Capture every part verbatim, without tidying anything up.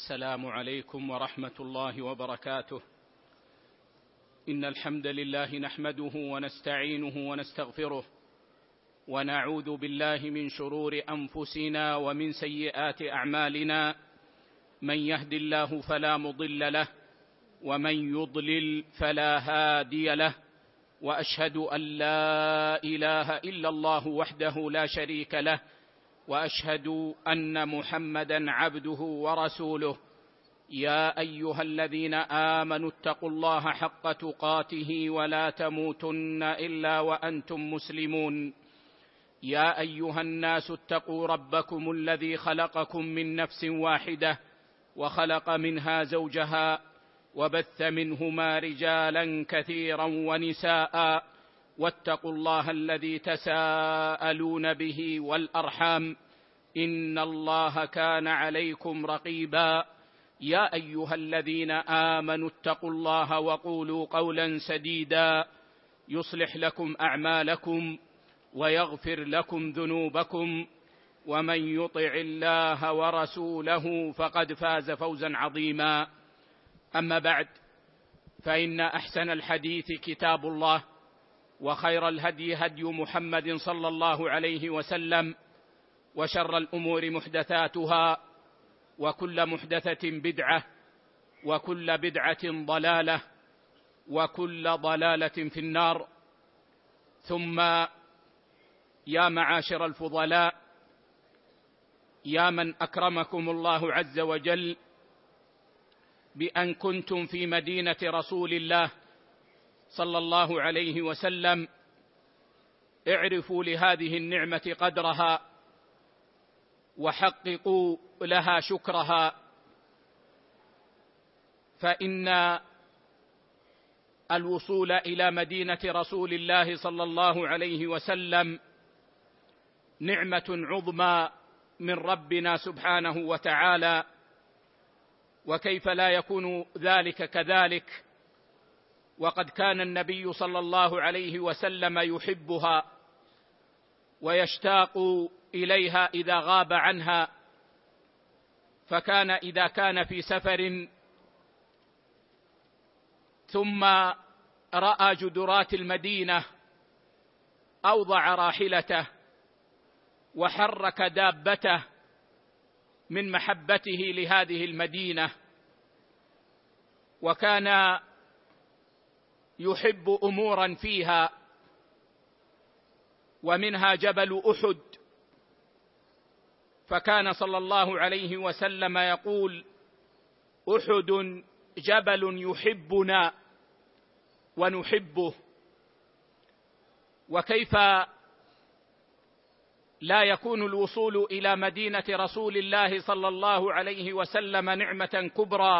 السلام عليكم ورحمة الله وبركاته. إن الحمد لله نحمده ونستعينه ونستغفره، ونعوذ بالله من شرور أنفسنا ومن سيئات أعمالنا. من يهد الله فلا مضل له، ومن يضلل فلا هادي له، وأشهد أن لا إله إلا الله وحده لا شريك له، وأشهد أن محمدًا عبده ورسوله. يا أيها الذين آمنوا اتقوا الله حق تقاته ولا تموتن إلا وأنتم مسلمون. يا أيها الناس اتقوا ربكم الذي خلقكم من نفس واحدة، وخلق منها زوجها، وبث منهما رجالا كثيرا ونساء، واتقوا الله الذي تساءلون به والأرحام، إن الله كان عليكم رقيبا. يا أيها الذين آمنوا اتقوا الله وقولوا قولا سديدا يصلح لكم أعمالكم ويغفر لكم ذنوبكم، ومن يطع الله ورسوله فقد فاز فوزا عظيما. أما بعد، فإن أحسن الحديث كتاب الله، وخير الهدي هدي محمد صلى الله عليه وسلم، وشر الأمور محدثاتها، وكل محدثة بدعة، وكل بدعة ضلالة، وكل ضلالة في النار. ثم يا معاشر الفضلاء، يا من أكرمكم الله عز وجل بأن كنتم في مدينة رسول الله صلى الله عليه وسلم، اعرفوا لهذه النعمة قدرها، وحققوا لها شكرها، فإن الوصول إلى مدينة رسول الله صلى الله عليه وسلم نعمة عظمى من ربنا سبحانه وتعالى، وكيف لا يكون ذلك كذلك، وقد كان النبي صلى الله عليه وسلم يحبها ويشتاق إليها إذا غاب عنها. فكان إذا كان في سفر ثم رأى جدرات المدينة أوضع راحلته وحرك دابته من محبته لهذه المدينة، وكان يحب أمورا فيها، ومنها جبل أحد. فكان صلى الله عليه وسلم يقول: أحد جبل يحبنا ونحبه. وكيف لا يكون الوصول إلى مدينة رسول الله صلى الله عليه وسلم نعمة كبرى،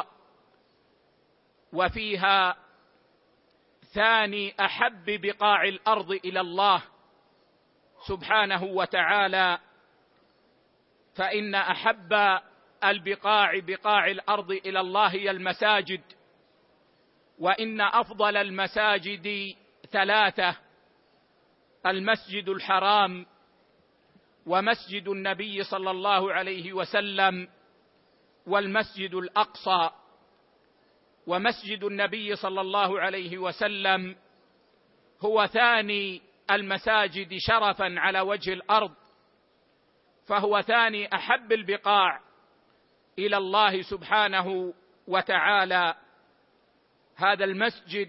وفيها ثاني أحب بقاع الأرض إلى الله سبحانه وتعالى، فإن أحب البقاع بقاع الأرض إلى الله هي المساجد، وإن أفضل المساجد ثلاثة: المسجد الحرام، ومسجد النبي صلى الله عليه وسلم، والمسجد الأقصى. ومسجد النبي صلى الله عليه وسلم هو ثاني المساجد شرفا على وجه الأرض، فهو ثاني أحب البقاع إلى الله سبحانه وتعالى. هذا المسجد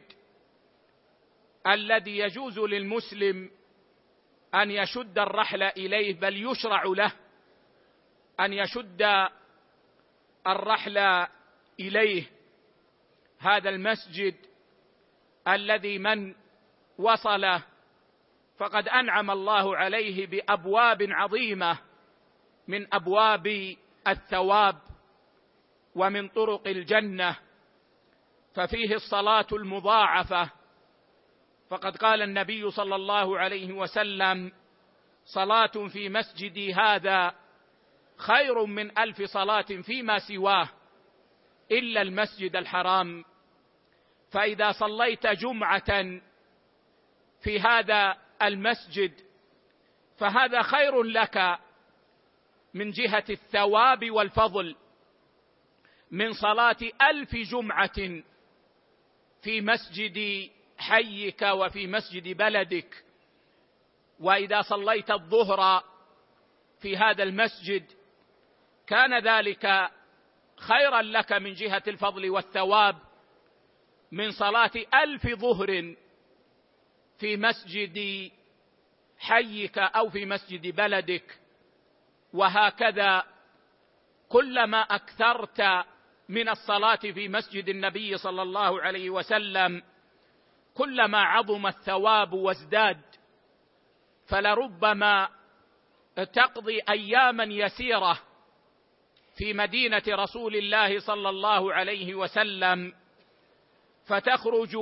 الذي يجوز للمسلم أن يشد الرحل إليه، بل يشرع له أن يشد الرحل إليه. هذا المسجد الذي من وصله فقد أنعم الله عليه بأبواب عظيمة من أبواب الثواب ومن طرق الجنة، ففيه الصلاة المضاعفة. فقد قال النبي صلى الله عليه وسلم: صلاة في مسجدي هذا خير من ألف صلاة فيما سواه إلا المسجد الحرام. فإذا صليت جمعة في هذا المسجد فهذا خير لك من جهة الثواب والفضل. من صلاة ألف جمعة في مسجد حيك وفي مسجد بلدك. وإذا صليت الظهر في هذا المسجد كان ذلك خيرا لك من جهة الفضل والثواب من صلاة ألف ظهر في مسجد حيك أو في مسجد بلدك. وهكذا كلما أكثرت من الصلاة في مسجد النبي صلى الله عليه وسلم كلما عظم الثواب وازداد. فلربما تقضي أياما يسيرة في مدينة رسول الله صلى الله عليه وسلم فتخرج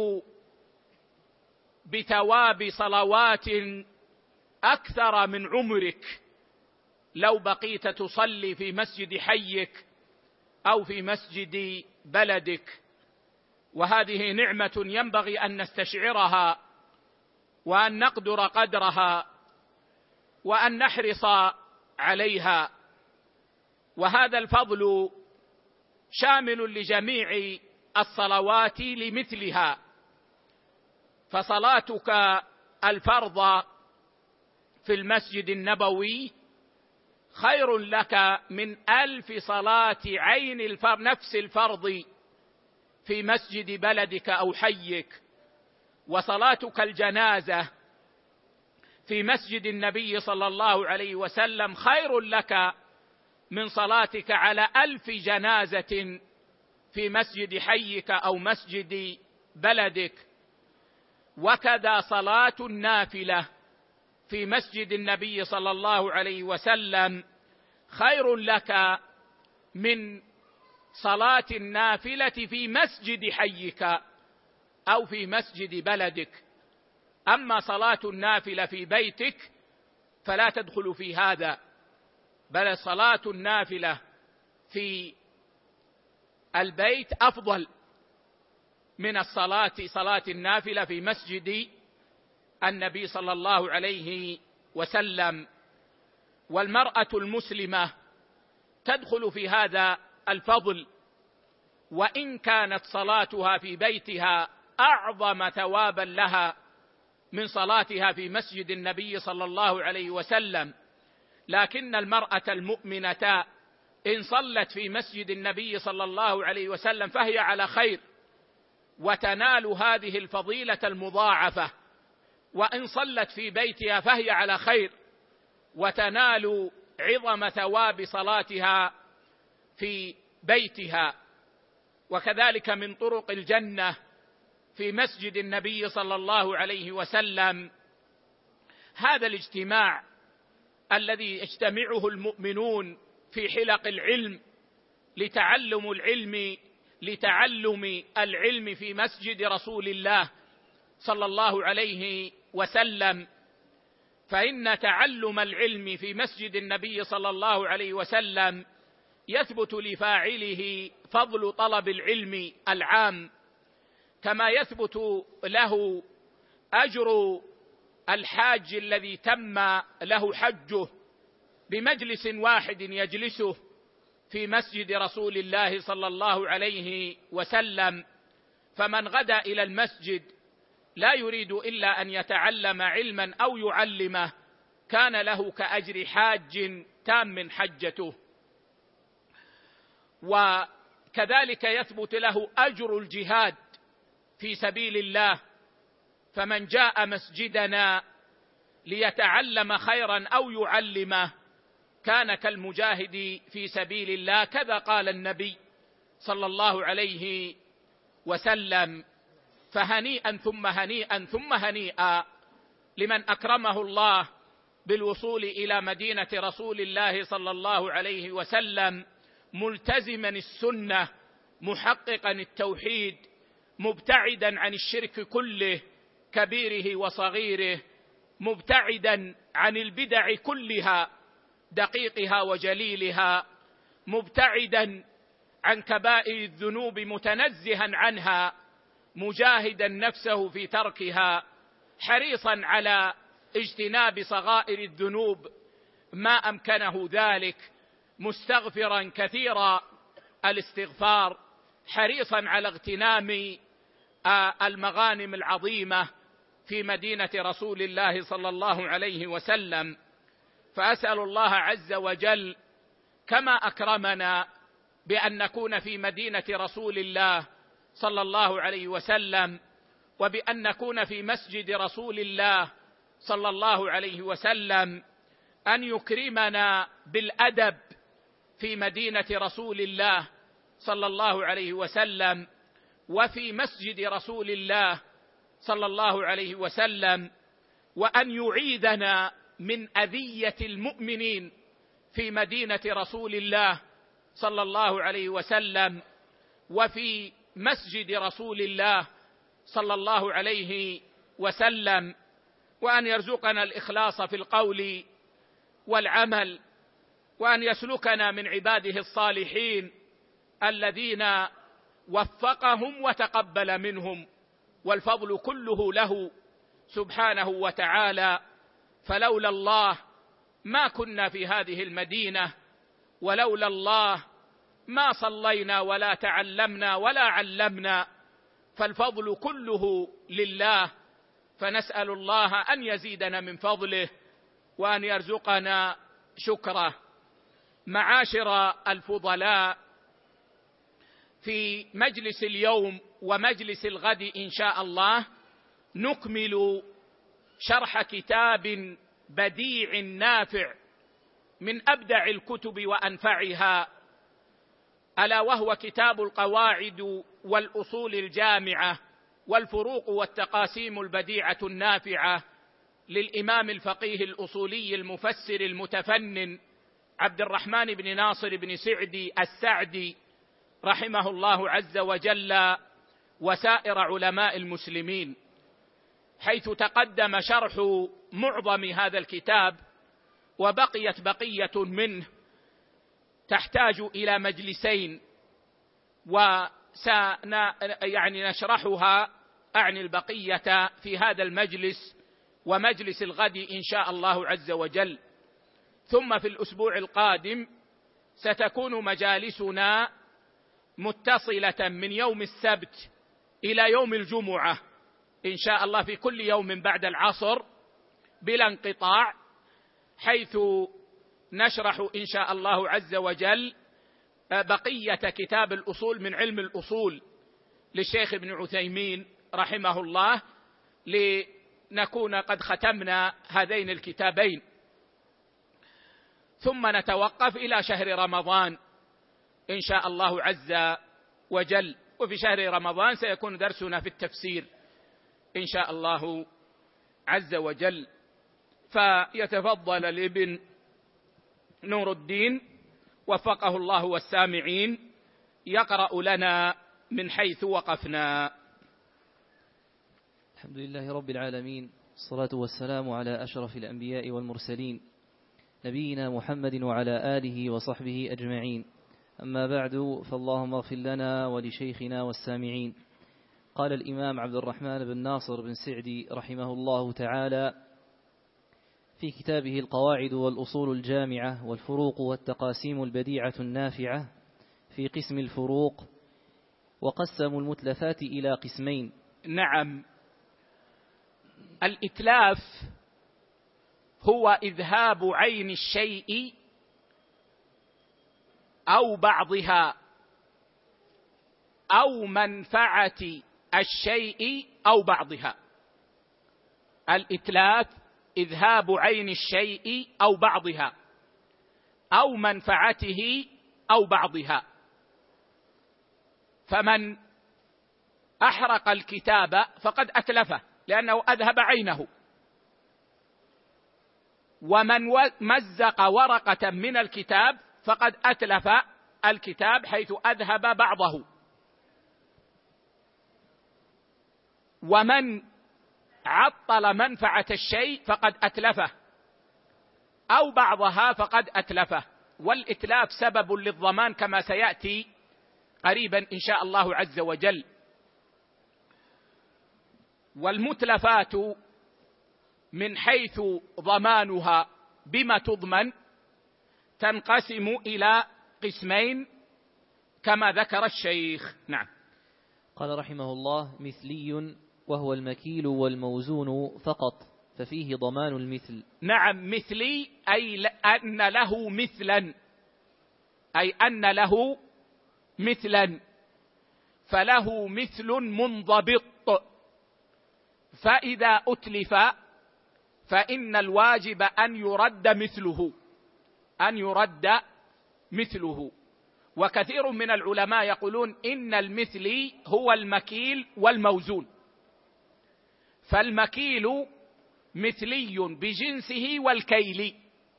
بثواب صلوات أكثر من عمرك لو بقيت تصلي في مسجد حيك أو في مسجد بلدك. وهذه نعمة ينبغي أن نستشعرها وأن نقدر قدرها وأن نحرص عليها. وهذا الفضل شامل لجميع الصلوات لمثلها. فصلاتك الفرض في المسجد النبوي خير لك من ألف صلاة عين الفرض نفس الفرض في مسجد بلدك أو حيك. وصلاتك الجنازة في مسجد النبي صلى الله عليه وسلم خير لك من صلاتك على ألف جنازة في مسجد حيك أو مسجد بلدك. وكذا صلاة النافلة في مسجد النبي صلى الله عليه وسلم خير لك من صلاة النافلة في مسجد حيك أو في مسجد بلدك. أما صلاة النافلة في بيتك فلا تدخل في هذا، بل صلاة النافلة في البيت أفضل من الصلاة صلاة النافلة في مسجد النبي صلى الله عليه وسلم. والمرأة المسلمة تدخل في هذا الفضل وإن كانت صلاتها في بيتها أعظم ثوابا لها من صلاتها في مسجد النبي صلى الله عليه وسلم. لكن المرأة المؤمنة إن صلت في مسجد النبي صلى الله عليه وسلم فهي على خير وتنال هذه الفضيلة المضاعفة، وإن صلت في بيتها فهي على خير وتنال عظم ثواب صلاتها في بيتها. وكذلك من طرق الجنة في مسجد النبي صلى الله عليه وسلم هذا الاجتماع الذي يجتمعه المؤمنون في حلق العلم لتعلم العلم لتعلم العلم في مسجد رسول الله صلى الله عليه وسلم. فإن تعلم العلم في مسجد النبي صلى الله عليه وسلم يثبت لفاعله فضل طلب العلم العام، كما يثبت له أجر الحاج الذي تم له حجه بمجلس واحد يجلسه في مسجد رسول الله صلى الله عليه وسلم. فمن غدا إلى المسجد لا يريد إلا أن يتعلم علما أو يعلمه كان له كأجر حاج تام حجته. وكذلك يثبت له أجر الجهاد في سبيل الله، فمن جاء مسجدنا ليتعلم خيرا أو يعلمه كان كالمجاهد في سبيل الله، كذا قال النبي صلى الله عليه وسلم. فهنيئا ثم هنيئا ثم هنيئا لمن أكرمه الله بالوصول إلى مدينة رسول الله صلى الله عليه وسلم ملتزما السنة محققا التوحيد مبتعدا عن الشرك كله كبيره وصغيره، مبتعدا عن البدع كلها دقيقها وجليلها، مبتعدا عن كبائر الذنوب متنزها عنها، مجاهدا نفسه في تركها، حريصا على اجتناب صغائر الذنوب ما أمكنه ذلك، مستغفرا كثيرا الاستغفار، حريصا على اغتنام المغانم العظيمة في مدينة رسول الله صلى الله عليه وسلم. فأسأل الله عز وجل كما أكرمنا بأن نكون في مدينة رسول الله صلى الله عليه وسلم، وبأن نكون في مسجد رسول الله صلى الله عليه وسلم، أن يكرمنا بالأدب في مدينة رسول الله صلى الله عليه وسلم وفي مسجد رسول الله صلى الله عليه وسلم، وأن يعيذنا من أذية المؤمنين في مدينة رسول الله صلى الله عليه وسلم وفي مسجد رسول الله صلى الله عليه وسلم، وأن يرزقنا الإخلاص في القول والعمل، وأن يسلكنا من عباده الصالحين الذين وفقهم وتقبل منهم، والفضل كله له سبحانه وتعالى. فلولا الله ما كنا في هذه المدينة، ولولا الله ما صلينا ولا تعلمنا ولا علمنا، فالفضل كله لله. فنسأل الله أن يزيدنا من فضله وأن يرزقنا شكره. معاشر الفضلاء، في مجلس اليوم ومجلس الغد إن شاء الله نكمل شرح كتاب بديع نافع من أبدع الكتب وأنفعها، ألا وهو كتاب القواعد والأصول الجامعة والفروق والتقاسيم البديعة النافعة للإمام الفقيه الأصولي المفسر المتفنن عبد الرحمن بن ناصر بن سعدي السعدي رحمه الله عز وجل وسائر علماء المسلمين، حيث تقدم شرح معظم هذا الكتاب وبقيت بقية منه تحتاج إلى مجلسين، وسن يعني نشرحها أعني البقية في هذا المجلس ومجلس الغد إن شاء الله عز وجل. ثم في الأسبوع القادم ستكون مجالسنا متصلة من يوم السبت إلى يوم الجمعة إن شاء الله، في كل يوم بعد العصر بلا انقطاع، حيث نشرح إن شاء الله عز وجل بقية كتاب الأصول من علم الأصول للشيخ ابن عثيمين رحمه الله، لنكون قد ختمنا هذين الكتابين. ثم نتوقف إلى شهر رمضان إن شاء الله عز وجل، وفي شهر رمضان سيكون درسنا في التفسير إن شاء الله عز وجل. فيتفضل الابن نور الدين وفقه الله والسامعين يقرأ لنا من حيث وقفنا. الحمد لله رب العالمين، الصلاة والسلام على أشرف الأنبياء والمرسلين نبينا محمد وعلى آله وصحبه أجمعين. أما بعد، فاللهم اغفر لنا ولشيخنا والسامعين. قال الإمام عبد الرحمن بن ناصر بن سعدي رحمه الله تعالى في كتابه القواعد والأصول الجامعة والفروق والتقاسيم البديعة النافعة في قسم الفروق، وقسموا المتلفات إلى قسمين. نعم، الإتلاف هو إذهاب عين الشيء أو بعضها أو منفعة الشيء أو بعضها. الإتلاف إذهاب عين الشيء أو بعضها أو منفعته أو بعضها. فمن أحرق الكتاب فقد أتلفه لأنه أذهب عينه، ومن مزق ورقة من الكتاب فقد أتلف الكتاب حيث أذهب بعضه، ومن عطل منفعة الشيء فقد أتلفه أو بعضها فقد أتلفه. والإتلاف سبب للضمان كما سيأتي قريبا إن شاء الله عز وجل. والمتلفات من حيث ضمانها بما تضمن تنقسم إلى قسمين: كما ذكر الشيخ. نعم. قال رحمه الله: مثلي وهو المكيل والموزون فقط، ففيه ضمان المثل. نعم، مثلي أي أن له مثلا، أي أن له مثلا، فله مثل منضبط، فإذا أتلف فإن الواجب أن يرد مثله، أن يرد مثله. وكثير من العلماء يقولون إن المثلي هو المكيل والموزون، فالمكيل مثلي بجنسه والكيل،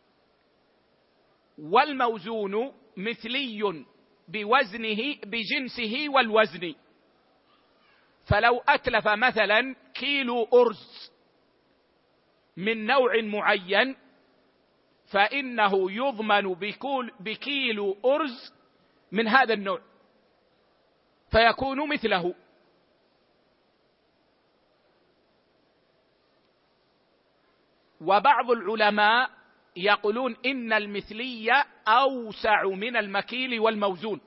والموزون مثلي بوزنه بجنسه والوزن. فلو أتلف مثلا كيلو أرز من نوع معين فإنه يضمن بكيلو أرز من هذا النوع فيكون مثله. وبعض العلماء يقولون إن المثلية أوسع من المكيل والموزون،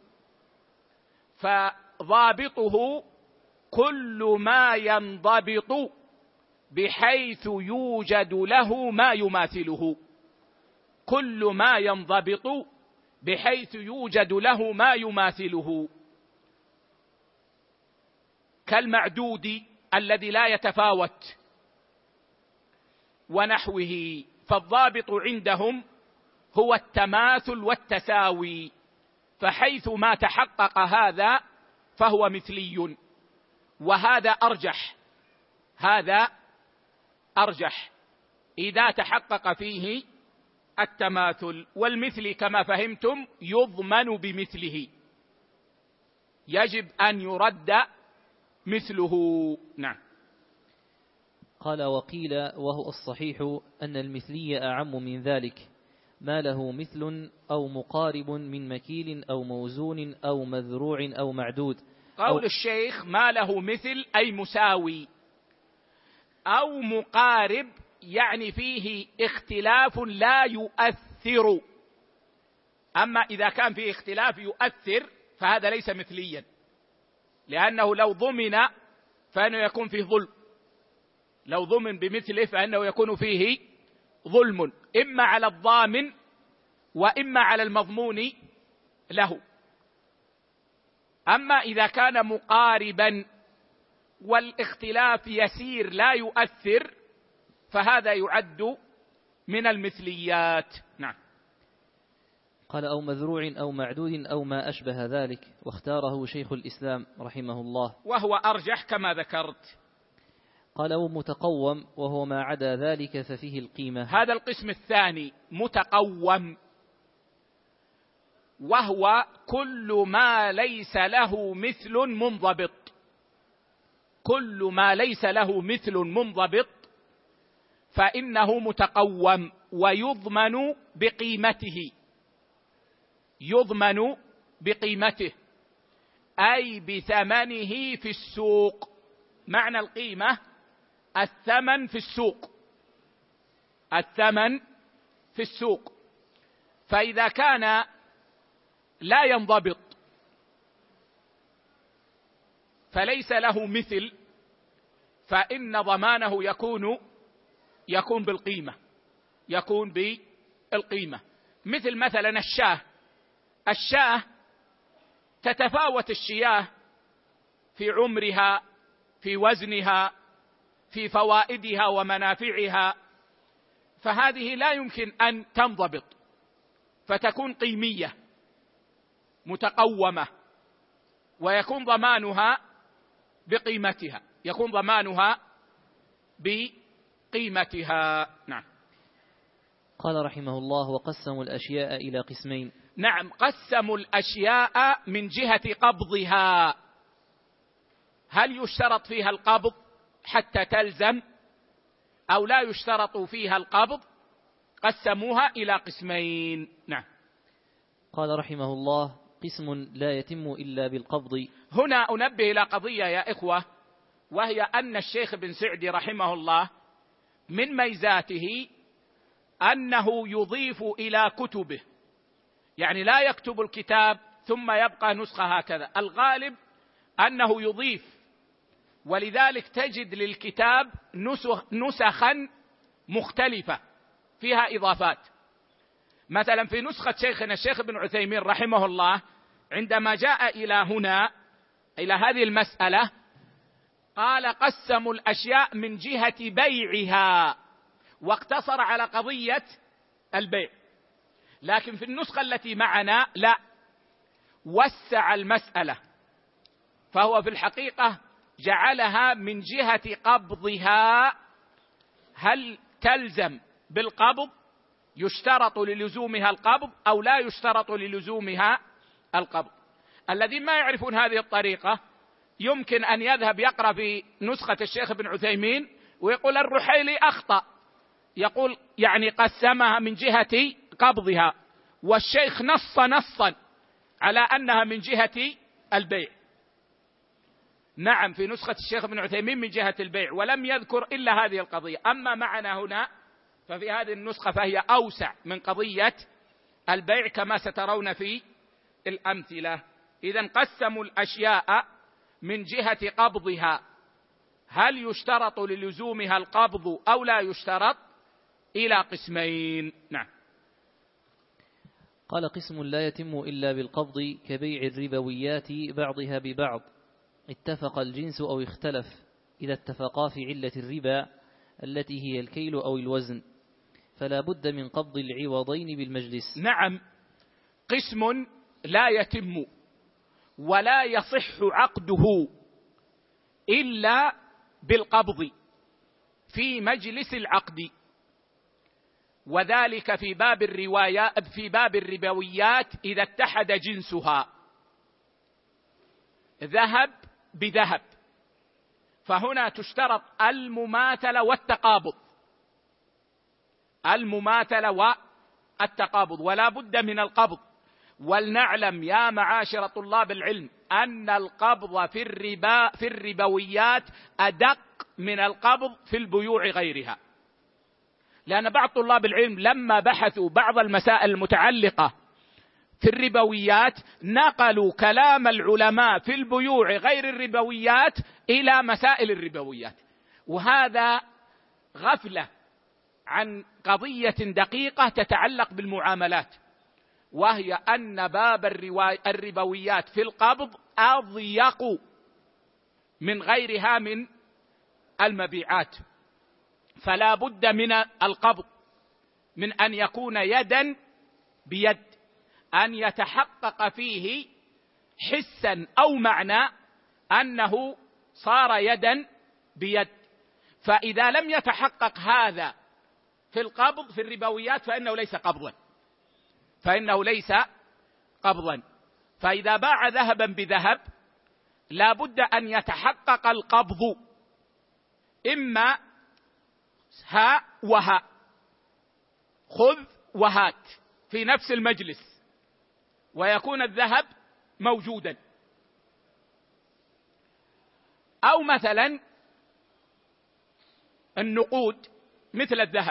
فضابطه كل ما ينضبط بحيث يوجد له ما يماثله، كل ما ينضبط بحيث يوجد له ما يماثله، كالمعدود الذي لا يتفاوت ونحوه. فالضابط عندهم هو التماثل والتساوي، فحيث ما تحقق هذا فهو مثلي، وهذا أرجح، هذا أرجح إذا تحقق فيه التماثل. والمثل كما فهمتم يضمن بمثله، يجب أن يرد مثله. نعم. قال: وقيل وهو الصحيح أن المثلية أعم من ذلك، ما له مثل أو مقارب من مكيل أو موزون أو مذروع أو معدود. قول الشيخ ما له مثل أي مساوي، أو مقارب يعني فيه اختلاف لا يؤثر. أما إذا كان فيه اختلاف يؤثر فهذا ليس مثليا، لأنه لو ضمن فإنه يكون فيه ظلم، لو ضمن بمثله فإنه يكون فيه ظلم، إما على الضامن وإما على المضمون له. أما إذا كان مقاربا والاختلاف يسير لا يؤثر فهذا يعد من المثليات. نعم. قال: أو مذروع أو معدود أو ما أشبه ذلك، واختاره شيخ الإسلام رحمه الله، وهو أرجح كما ذكرت. قال: أو متقوم وهو ما عدا ذلك ففيه القيمة. هذا القسم الثاني متقوم، وهو كل ما ليس له مثل منضبط، كل ما ليس له مثل منضبط فإنه متقوم ويضمن بقيمته، يضمن بقيمته أي بثمنه في السوق. معنى القيمة الثمن في السوق، الثمن في السوق. فإذا كان لا ينضبط فليس له مثل فإن ضمانه يكون يكون بالقيمة، يكون بالقيمة. مثل مثلا الشاة، الشاة تتفاوت الشياه في عمرها، في وزنها، في فوائدها ومنافعها، فهذه لا يمكن أن تنضبط فتكون قيمية متقومة، ويكون ضمانها بقيمتها، يكون ضمانها بقيمتها. نعم. قال رحمه الله: وقسموا الأشياء إلى قسمين. نعم، قسموا الأشياء من جهة قبضها، هل يشترط فيها القبض حتى تلزم أو لا يشترط فيها القبض؟ قسموها إلى قسمين. نعم. قال رحمه الله: قسم لا يتم إلا بالقبض. هنا أنبه إلى قضية يا إخوة، وهي أن الشيخ بن سعدي رحمه الله من ميزاته أنه يضيف إلى كتبه، يعني لا يكتب الكتاب ثم يبقى نسخة هكذا. الغالب أنه يضيف، ولذلك تجد للكتاب نسخا مختلفة فيها إضافات. مثلا في نسخة شيخنا الشيخ ابن عثيمين رحمه الله عندما جاء إلى هنا إلى هذه المسألة قال قسموا الأشياء من جهة بيعها، واقتصر على قضية البيع. لكن في النسخة التي معنا لا، وسع المسألة، فهو في الحقيقة جعلها من جهة قبضها. هل تلزم بالقبض؟ يشترط للزومها القبض أو لا يشترط للزومها القبض؟ الذين ما يعرفون هذه الطريقة يمكن أن يذهب يقرأ في نسخة الشيخ ابن عثيمين ويقول الرحيلي أخطأ، يقول يعني قسمها من جهة قبضها، والشيخ نص نصا على أنها من جهة البيع. نعم، في نسخة الشيخ ابن عثيمين من جهة البيع، ولم يذكر إلا هذه القضية. أما معنا هنا ففي هذه النسخة فهي أوسع من قضية البيع كما سترون في الأمثلة. إذن قسموا الأشياء من جهة قبضها، هل يشترط للزومها القبض أو لا يشترط؟ إلى قسمين. نعم. قال قسم لا يتم إلا بالقبض كبيع الربويات بعضها ببعض، اتفق الجنس أو اختلف، إذا اتفقا في علة الربا التي هي الكيل أو الوزن، فلا بد من قبض العوضين بالمجلس. نعم، قسم لا يتم ولا يصح عقده إلا بالقبض في مجلس العقد، وذلك في باب الروايات في باب الربويات إذا اتحد جنسها، ذهب بذهب، فهنا تشترط المماثلة والتقابض، المماثلة والتقابض، ولا بد من القبض. ولنعلم يا معاشر طلاب العلم أن القبض في الربا في الربويات أدق من القبض في البيوع غيرها، لأن بعض طلاب العلم لما بحثوا بعض المسائل المتعلقة في الربويات نقلوا كلام العلماء في البيوع غير الربويات إلى مسائل الربويات، وهذا غفلة عن قضية دقيقة تتعلق بالمعاملات، وهي أن باب الربويات في القبض أضيق من غيرها من المبيعات، فلا بد من القبض، من أن يكون يدا بيد، أن يتحقق فيه حسا أو معنى أنه صار يدا بيد. فإذا لم يتحقق هذا في القبض في الربويات فإنه ليس قبضا، فإنه ليس قبضا. فإذا باع ذهبا بذهب لا بد أن يتحقق القبض، إما هاء وهاء، خذ وهات في نفس المجلس، ويكون الذهب موجودا. أو مثلا النقود مثل الذهب،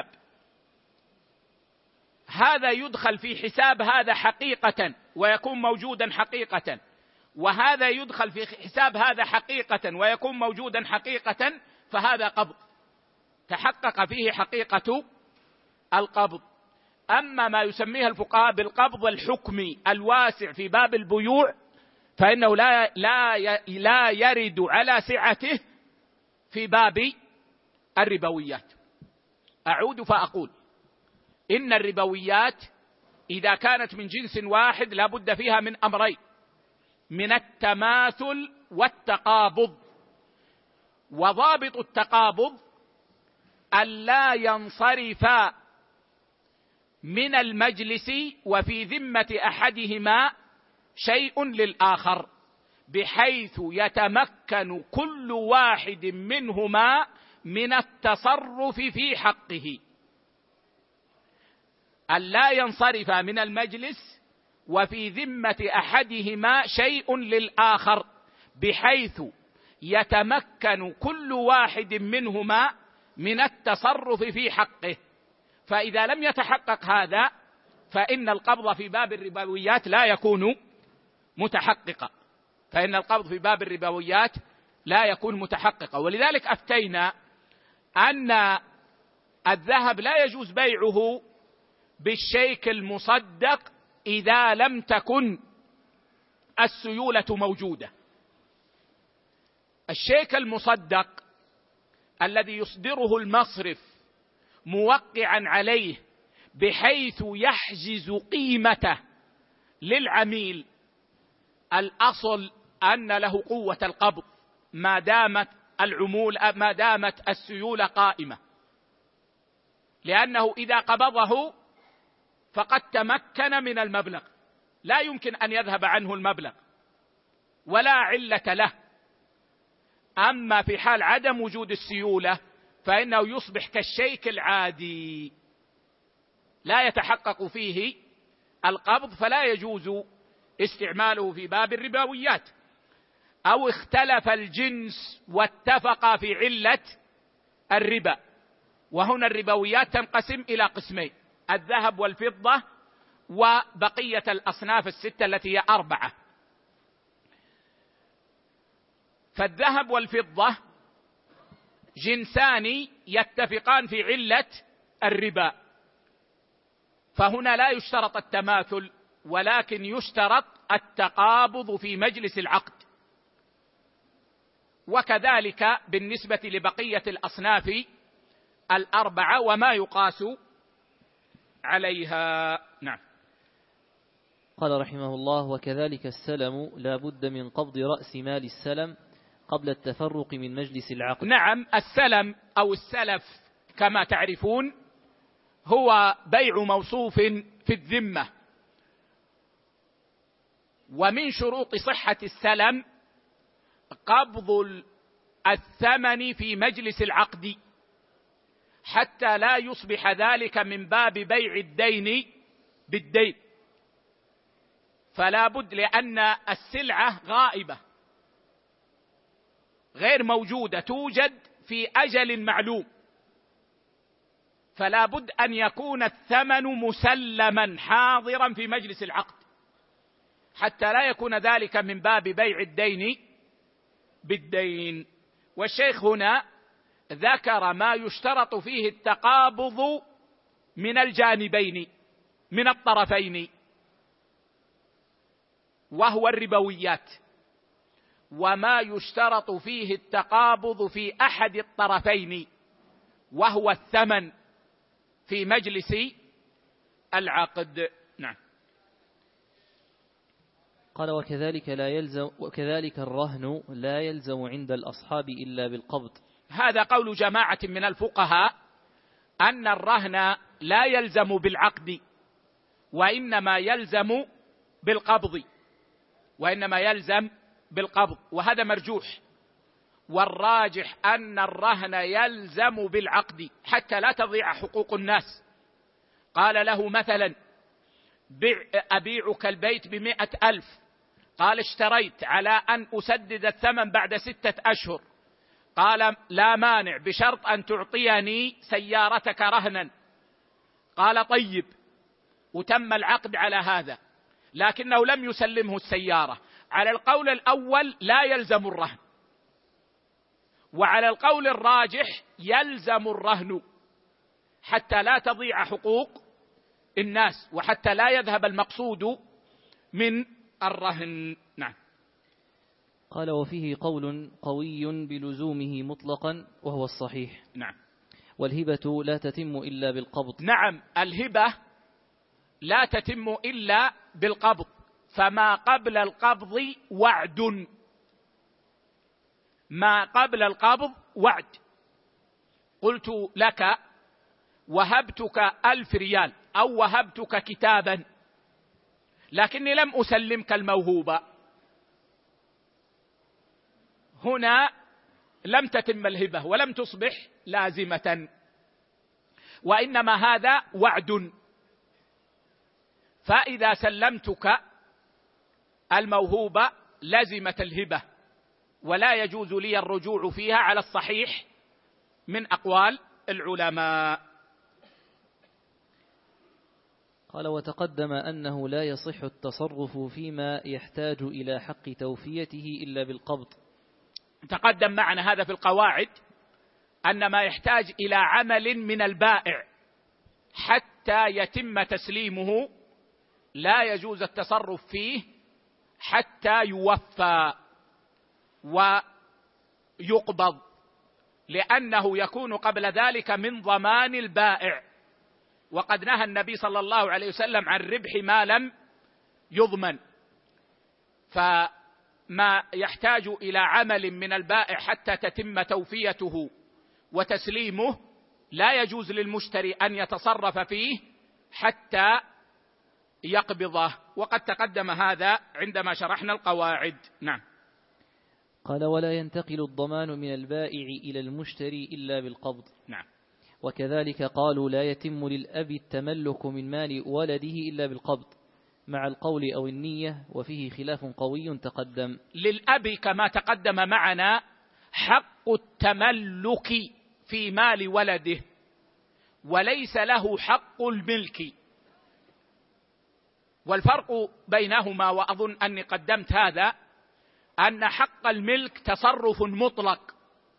هذا يدخل في حساب هذا حقيقة ويكون موجودا حقيقة، وهذا يدخل في حساب هذا حقيقة ويكون موجودا حقيقة، فهذا قبض تحقق فيه حقيقة القبض. أما ما يسميه الفقهاء بالقبض الحكمي الواسع في باب البيوع فإنه لا لا لا يرد على سعته في باب الربويات. أعود فأقول إن الربويات إذا كانت من جنس واحد لا بد فيها من أمرين: من التماثل والتقابض. وضابط التقابض ألا ينصرف من المجلس وفي ذمة أحدهما شيء للآخر، بحيث يتمكن كل واحد منهما من التصرف في حقه. ألا ينصرف من المجلس وفي ذمة أحدهما شيء للآخر، بحيث يتمكن كل واحد منهما من التصرف في حقه. فإذا لم يتحقق هذا فإن القبض في باب الربويات لا يكون متحققة، فإن القبض في باب الربويات لا يكون متحققا. ولذلك أفتينا أن الذهب لا يجوز بيعه بالشيك المصدق إذا لم تكن السيولة موجودة. الشيك المصدق الذي يصدره المصرف موقعا عليه بحيث يحجز قيمته للعميل، الأصل أن له قوة القبض ما دامت العمولة ما دامت السيولة قائمة، لأنه إذا قبضه فقد تمكن من المبلغ، لا يمكن أن يذهب عنه المبلغ ولا علة له. أما في حال عدم وجود السيولة فإنه يصبح كالشيك العادي لا يتحقق فيه القبض، فلا يجوز استعماله في باب الربويات. أو اختلف الجنس واتفق في علة الربا، وهنا الربويات تنقسم إلى قسمين: الذهب والفضة وبقية الأصناف الستة التي هي أربعة. فالذهب والفضة جنسان يتفقان في علة الربا، فهنا لا يشترط التماثل ولكن يشترط التقابض في مجلس العقد. وكذلك بالنسبة لبقية الأصناف الأربعة وما يقاس عليها. نعم. قال رحمه الله: وكذلك السلم لا بد من قبض رأس مال السلم قبل التفرق من مجلس العقد. نعم، السلم أو السلف كما تعرفون هو بيع موصوف في الذمة، ومن شروط صحة السلم قبض الثمن في مجلس العقد حتى لا يصبح ذلك من باب بيع الدين بالدين، فلا بد، لأن السلعة غائبة غير موجودة، توجد في أجل معلوم، فلا بد أن يكون الثمن مسلما حاضرا في مجلس العقد حتى لا يكون ذلك من باب بيع الدين بالدين. والشيخ هنا ذكر ما يشترط فيه التقابض من الجانبين من الطرفين، وهو الربويات، وما يشترط فيه التقابض في أحد الطرفين وهو الثمن في مجلس العقد. نعم. قال: وكذلك لا يلزم وكذلك الرهن لا يلزم عند الأصحاب إلا بالقبض. هذا قول جماعة من الفقهاء أن الرهن لا يلزم بالعقد وإنما يلزم بالقبض وإنما يلزم بالقبض وهذا مرجوح، والراجح أن الرهن يلزم بالعقد حتى لا تضيع حقوق الناس. قال له مثلا: أبيعك البيت بمئة ألف، قال: اشتريت على أن أسدد الثمن بعد ستة أشهر، قال: لا مانع بشرط أن تعطيني سيارتك رهنا، قال: طيب، وتم العقد على هذا، لكنه لم يسلمه السيارة. على القول الأول لا يلزم الرهن، وعلى القول الراجح يلزم الرهن حتى لا تضيع حقوق الناس وحتى لا يذهب المقصود من الرهن. نعم. قال: وفيه قول قوي بلزومه مطلقا وهو الصحيح. نعم. والهبة لا تتم إلا بالقبض. نعم، الهبة لا تتم إلا بالقبض، فما قبل القبض وعد، ما قبل القبض وعد. قلت لك: وهبتك ألف ريال أو وهبتك كتابا، لكني لم أسلمك الموهوبة، هنا لم تتم الهبة ولم تصبح لازمة، وإنما هذا وعد. فإذا سلمتك الموهوبة لزمت الهبة ولا يجوز لي الرجوع فيها على الصحيح من أقوال العلماء. قال: وتقدم أنه لا يصح التصرف فيما يحتاج إلى حق توفيته إلا بالقبض. تقدم معنا هذا في القواعد، أن ما يحتاج إلى عمل من البائع حتى يتم تسليمه لا يجوز التصرف فيه حتى يوفى ويقبض، لأنه يكون قبل ذلك من ضمان البائع، وقد نهى النبي صلى الله عليه وسلم عن ربح ما لم يضمن. فما يحتاج إلى عمل من البائع حتى تتم توفيته وتسليمه لا يجوز للمشتري أن يتصرف فيه حتى يقبضه، وقد تقدم هذا عندما شرحنا القواعد. نعم. قال: ولا ينتقل الضمان من البائع إلى المشتري إلا بالقبض. نعم. وكذلك قالوا: لا يتم للأب التملك من مال ولده إلا بالقبض مع القول أو النية، وفيه خلاف قوي تقدم. للأب كما تقدم معنا حق التملك في مال ولده، وليس له حق الملك، والفرق بينهما، وأظن أني قدمت هذا، أن حق الملك تصرف مطلق،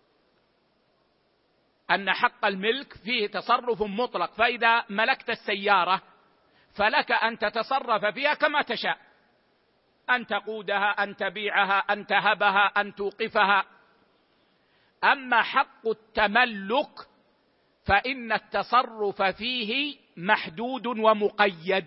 أن حق الملك فيه تصرف مطلق، فإذا ملكت السيارة فلك أن تتصرف فيها كما تشاء، أن تقودها، أن تبيعها، أن تهبها، أن توقفها. أما حق التملك فإن التصرف فيه محدود ومقيد،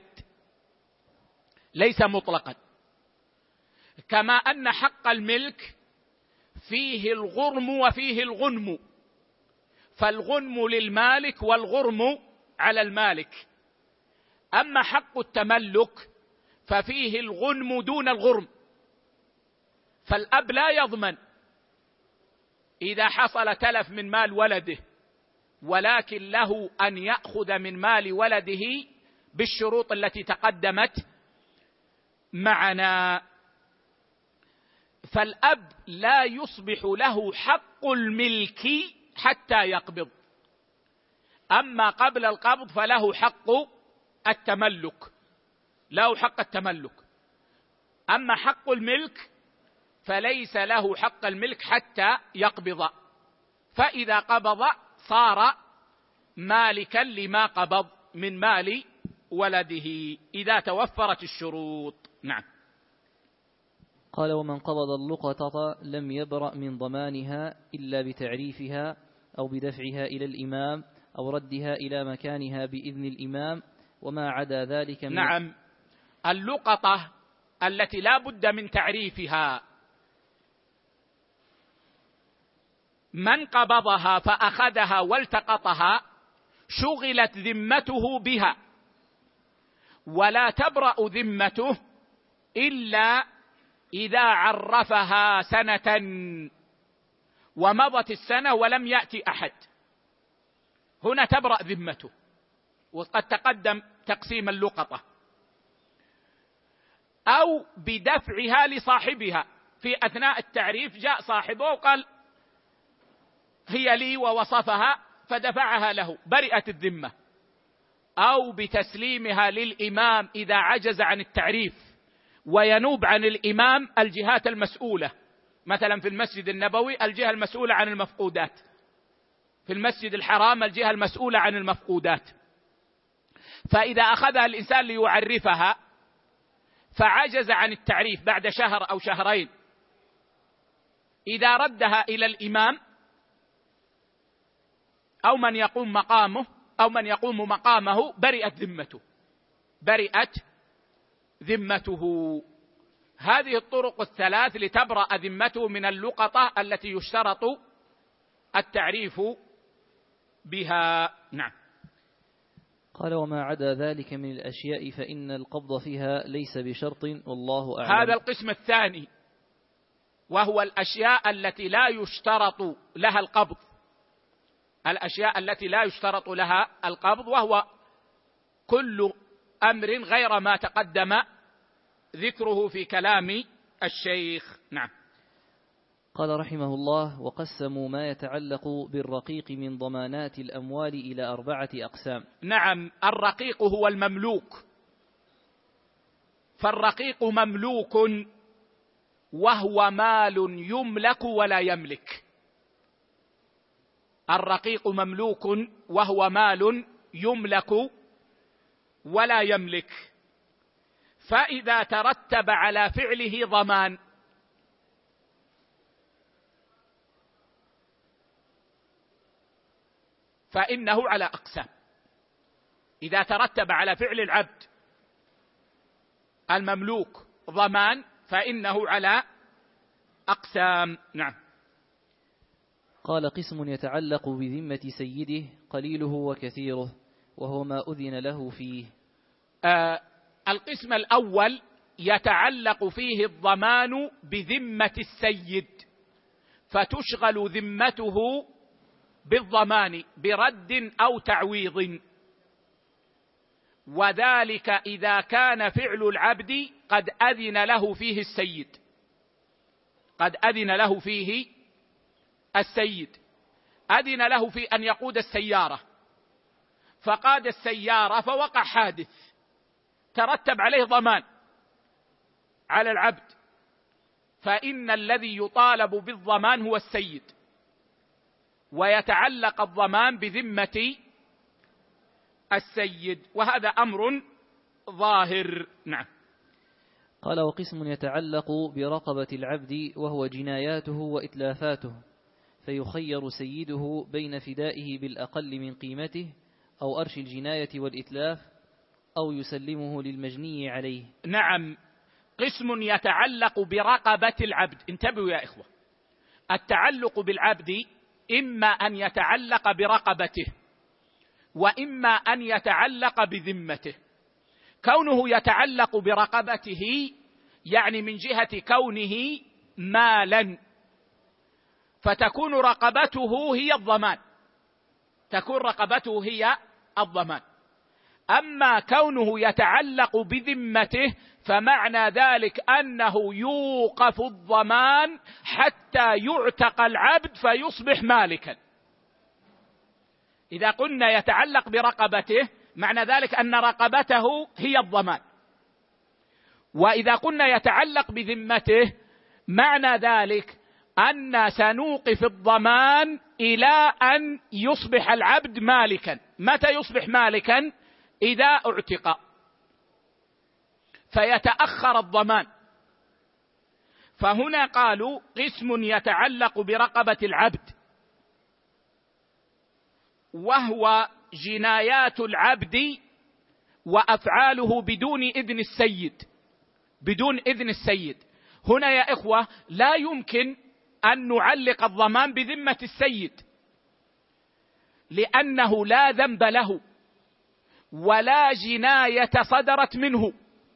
ليس مطلقا، كما أن حق الملك فيه الغرم وفيه الغنم، فالغنم للمالك والغرم على المالك. أما حق التملك ففيه الغنم دون الغرم، فالأب لا يضمن إذا حصل تلف من مال ولده، ولكن له أن يأخذ من مال ولده بالشروط التي تقدمت معنا. فالأب لا يصبح له حق الملك حتى يقبض، أما قبل القبض فله حق التملك، له حق التملك. أما حق الملك فليس له حق الملك حتى يقبض، فإذا قبض صار مالكا لما قبض من مال ولده إذا توفرت الشروط. نعم. قال: ومن قبض اللقطة لم يبرأ من ضمانها إلا بتعريفها أو بدفعها إلى الإمام أو ردها إلى مكانها بإذن الإمام، وما عدا ذلك من نعم. اللقطة التي لا بد من تعريفها، من قبضها فأخذها والتقطها شغلت ذمته بها، ولا تبرأ ذمته إلا إذا عرفها سنة ومضت السنة ولم يأتي أحد، هنا تبرأ ذمته. وقد تقدم تقسيم اللقطة. أو بدفعها لصاحبها، في أثناء التعريف جاء صاحبه وقال هي لي ووصفها فدفعها له، برئت الذمة. أو بتسليمها للإمام إذا عجز عن التعريف، وينوب عن الإمام الجهات المسؤولة، مثلا في المسجد النبوي الجهة المسؤولة عن المفقودات، في المسجد الحرام الجهة المسؤولة عن المفقودات. فإذا أخذها الإنسان ليعرفها فعجز عن التعريف بعد شهر أو شهرين، إذا ردها إلى الإمام أو من يقوم مقامه أو من يقوم مقامه برئت ذمته، برئت ذمته. هذه الطرق الثلاث لتبرأ ذمته من اللقطة التي يشترط التعريف بها. نعم. قال: وما عدا ذلك من الأشياء فإن القبض فيها ليس بشرط، والله أعلم. هذا القسم الثاني، وهو الأشياء التي لا يشترط لها القبض، الأشياء التي لا يشترط لها القبض، وهو كل أمر غير ما تقدم ذكره في كلام الشيخ. نعم. قال رحمه الله: وقسموا ما يتعلق بالرقيق من ضمانات الأموال إلى أربعة أقسام. نعم. الرقيق هو المملوك فالرقيق مملوك وهو مال يملك ولا يملك. الرقيق مملوك وهو مال يملك ولا يملك، فإذا ترتب على فعله ضمان فإنه على أقسام. إذا ترتب على فعل العبد المملوك ضمان فإنه على أقسام. نعم. قال: قسم يتعلق بذمة سيده قليله وكثيره، وهو ما أذن له فيه. آه القسم الأول يتعلق فيه الضمان بذمة السيد، فتشغل ذمته بالضمان برد أو تعويض، وذلك إذا كان فعل العبد قد أذن له فيه السيد قد أذن له فيه السيد أذن له في أن يقود السيارة، فقاد السيارة فوقع حادث ترتب عليه ضمان على العبد، فإن الذي يطالب بالضمان هو السيد، ويتعلق الضمان بذمة السيد، وهذا أمر ظاهر. نعم. قال: وقسم يتعلق برقبة العبد وهو جناياته وإتلافاته، فيخير سيده بين فدائه بالأقل من قيمته أو أرش الجناية والإتلاف أو يسلمه للمجني عليه. نعم. قسم يتعلق برقبة العبد. انتبهوا يا إخوة، التعلق بالعبد إما أن يتعلق برقبته وإما أن يتعلق بذمته. كونه يتعلق برقبته يعني من جهة كونه مالا، فتكون رقبته هي الضمان تكون رقبته هي الضمان. أما كونه يتعلق بذمته فمعنى ذلك أنه يوقف الضمان حتى يعتق العبد فيصبح مالكا. إذا قلنا يتعلق برقبته معنى ذلك أن رقبته هي الضمان، وإذا قلنا يتعلق بذمته معنى ذلك أن سنوقف الضمان إلى أن يصبح العبد مالكا. متى يصبح مالكا؟ إذا اعتق، فيتأخر الضمان. فهنا قالوا قسم يتعلق برقبة العبد وهو جنايات العبد وأفعاله بدون إذن السيد بدون إذن السيد. هنا يا إخوة لا يمكن أن نعلق الضمان بذمة السيد، لأنه لا ذنب له ولا جناية صدرت منه،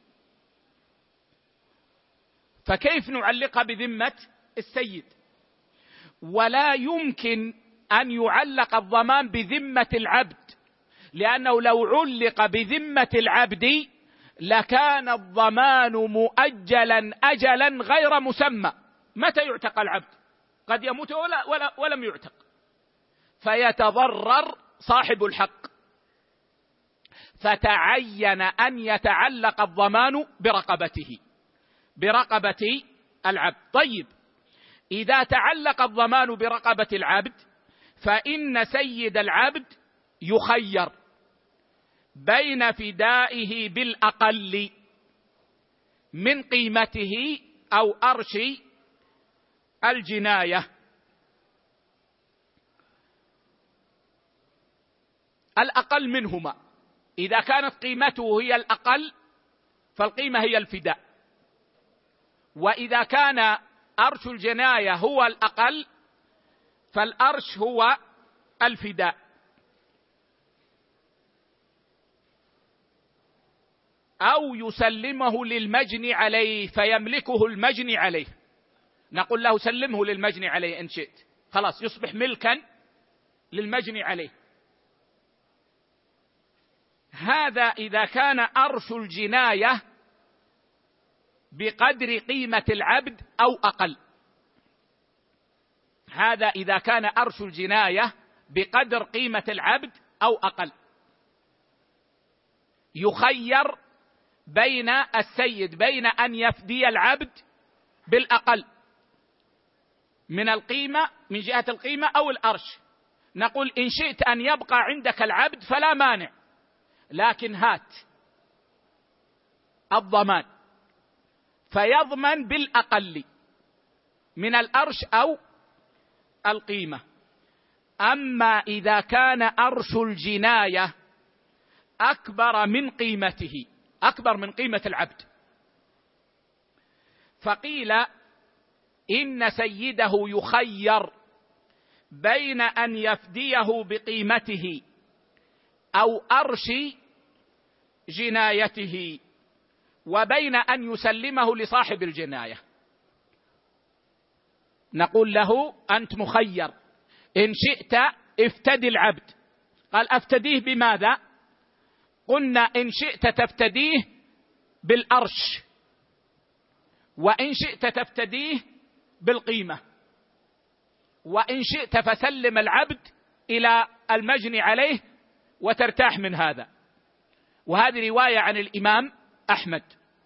فكيف نعلقها بذمة السيد؟ ولا يمكن أن يعلق الضمان بذمة العبد، لأنه لو علق بذمة العبد لكان الضمان مؤجلا أجلا غير مسمى. متى يعتق العبد؟ قد يموت ولا ولا ولم يعتق، فيتضرر صاحب الحق، فتعين أن يتعلق الضمان برقبته برقبة العبد. طيب، إذا تعلق الضمان برقبة العبد فإن سيد العبد يخير بين فدائه بالأقل من قيمته أو أرش الجناية. الأقل منهما، إذا كانت قيمته هي الأقل فالقيمة هي الفداء، وإذا كان أرش الجناية هو الأقل فالأرش هو الفداء. أو يسلمه للمجني عليه فيملكه المجني عليه، نقول له سلمه للمجني عليه إن شئت، خلاص يصبح ملكا للمجني عليه. هذا إذا كان أرش الجناية بقدر قيمة العبد أو أقل. هذا إذا كان أرش الجناية بقدر قيمة العبد أو أقل، يخير بين السيد بين أن يفدي العبد بالأقل من القيمة من جهة القيمة أو الأرش. نقول إن شئت أن يبقى عندك العبد فلا مانع، لكن هات الضمان فيضمن بالأقل من الأرش أو القيمة. أما إذا كان أرش الجناية أكبر من قيمته، أكبر من قيمة العبد، فقيل إن سيده يخير بين أن يفديه بقيمته أو أرش جنايته وبين أن يسلمه لصاحب الجناية. نقول له أنت مخير، إن شئت افتدي العبد. قال أفتديه بماذا؟ قلنا إن شئت تفتديه بالأرش، وإن شئت تفتديه بالقيمة، وإن شئت فسلم العبد إلى المجني عليه وترتاح من هذا. وهذه رواية عن الإمام أحمد.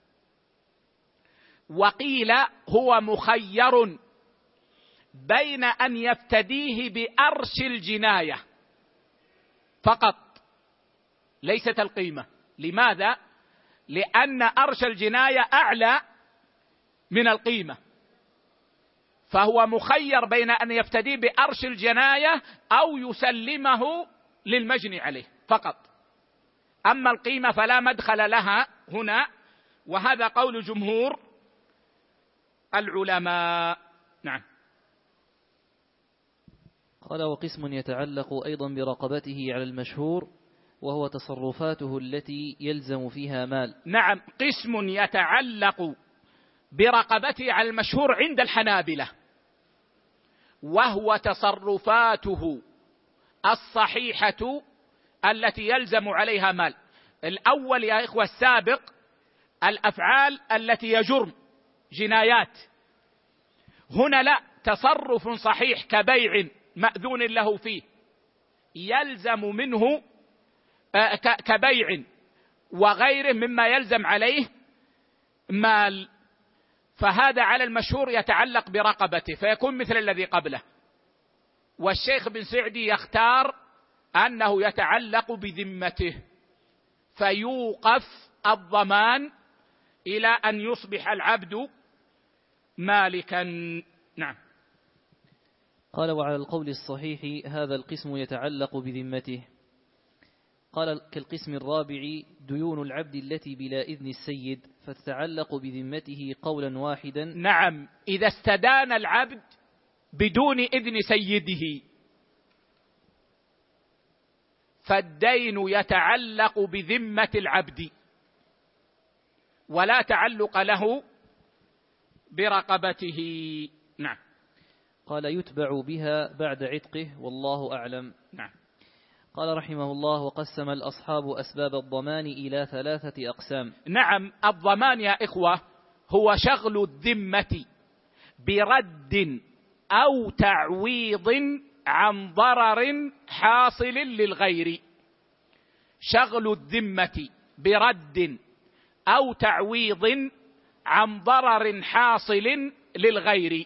وقيل هو مخير بين أن يفتديه بأرش الجناية فقط ليست القيمة. لماذا؟ لأن أرش الجناية أعلى من القيمة، فهو مخير بين أن يفتدي بأرش الجناية أو يسلمه للمجني عليه فقط. أما القيمة فلا مدخل لها هنا، وهذا قول جمهور العلماء. نعم. قال وقسم يتعلق أيضا برقبته على المشهور وهو تصرفاته التي يلزم فيها مال. نعم، قسم يتعلق برقبته على المشهور عند الحنابلة وهو تصرفاته الصحيحة التي يلزم عليها مال. الأول يا إخوة السابق الأفعال التي يجرم جنايات، هنا لا، تصرف صحيح كبيع مأذون له فيه يلزم منه كبيع وغيره مما يلزم عليه مال، فهذا على المشهور يتعلق برقبته فيكون مثل الذي قبله. والشيخ بن سعدي يختار أنه يتعلق بذمته فيوقف الضمان إلى أن يصبح العبد مالكا. نعم. قال وعلى القول الصحيح هذا القسم يتعلق بذمته. قال كالقسم الرابع ديون العبد التي بلا إذن السيد فتتعلق بذمته قولا واحدا. نعم، إذا استدان العبد بدون إذن سيده فالدين يتعلق بذمة العبد ولا تعلق له برقبته. نعم. قال يتبع بها بعد عتقه والله أعلم. نعم. قال رحمه الله وقسم الأصحاب أسباب الضمان إلى ثلاثة أقسام. نعم، الضمان يا إخوة هو شغل الذمة برد أو تعويض عن ضرر حاصل للغير. شغل الذمة برد أو تعويض عن ضرر حاصل للغير.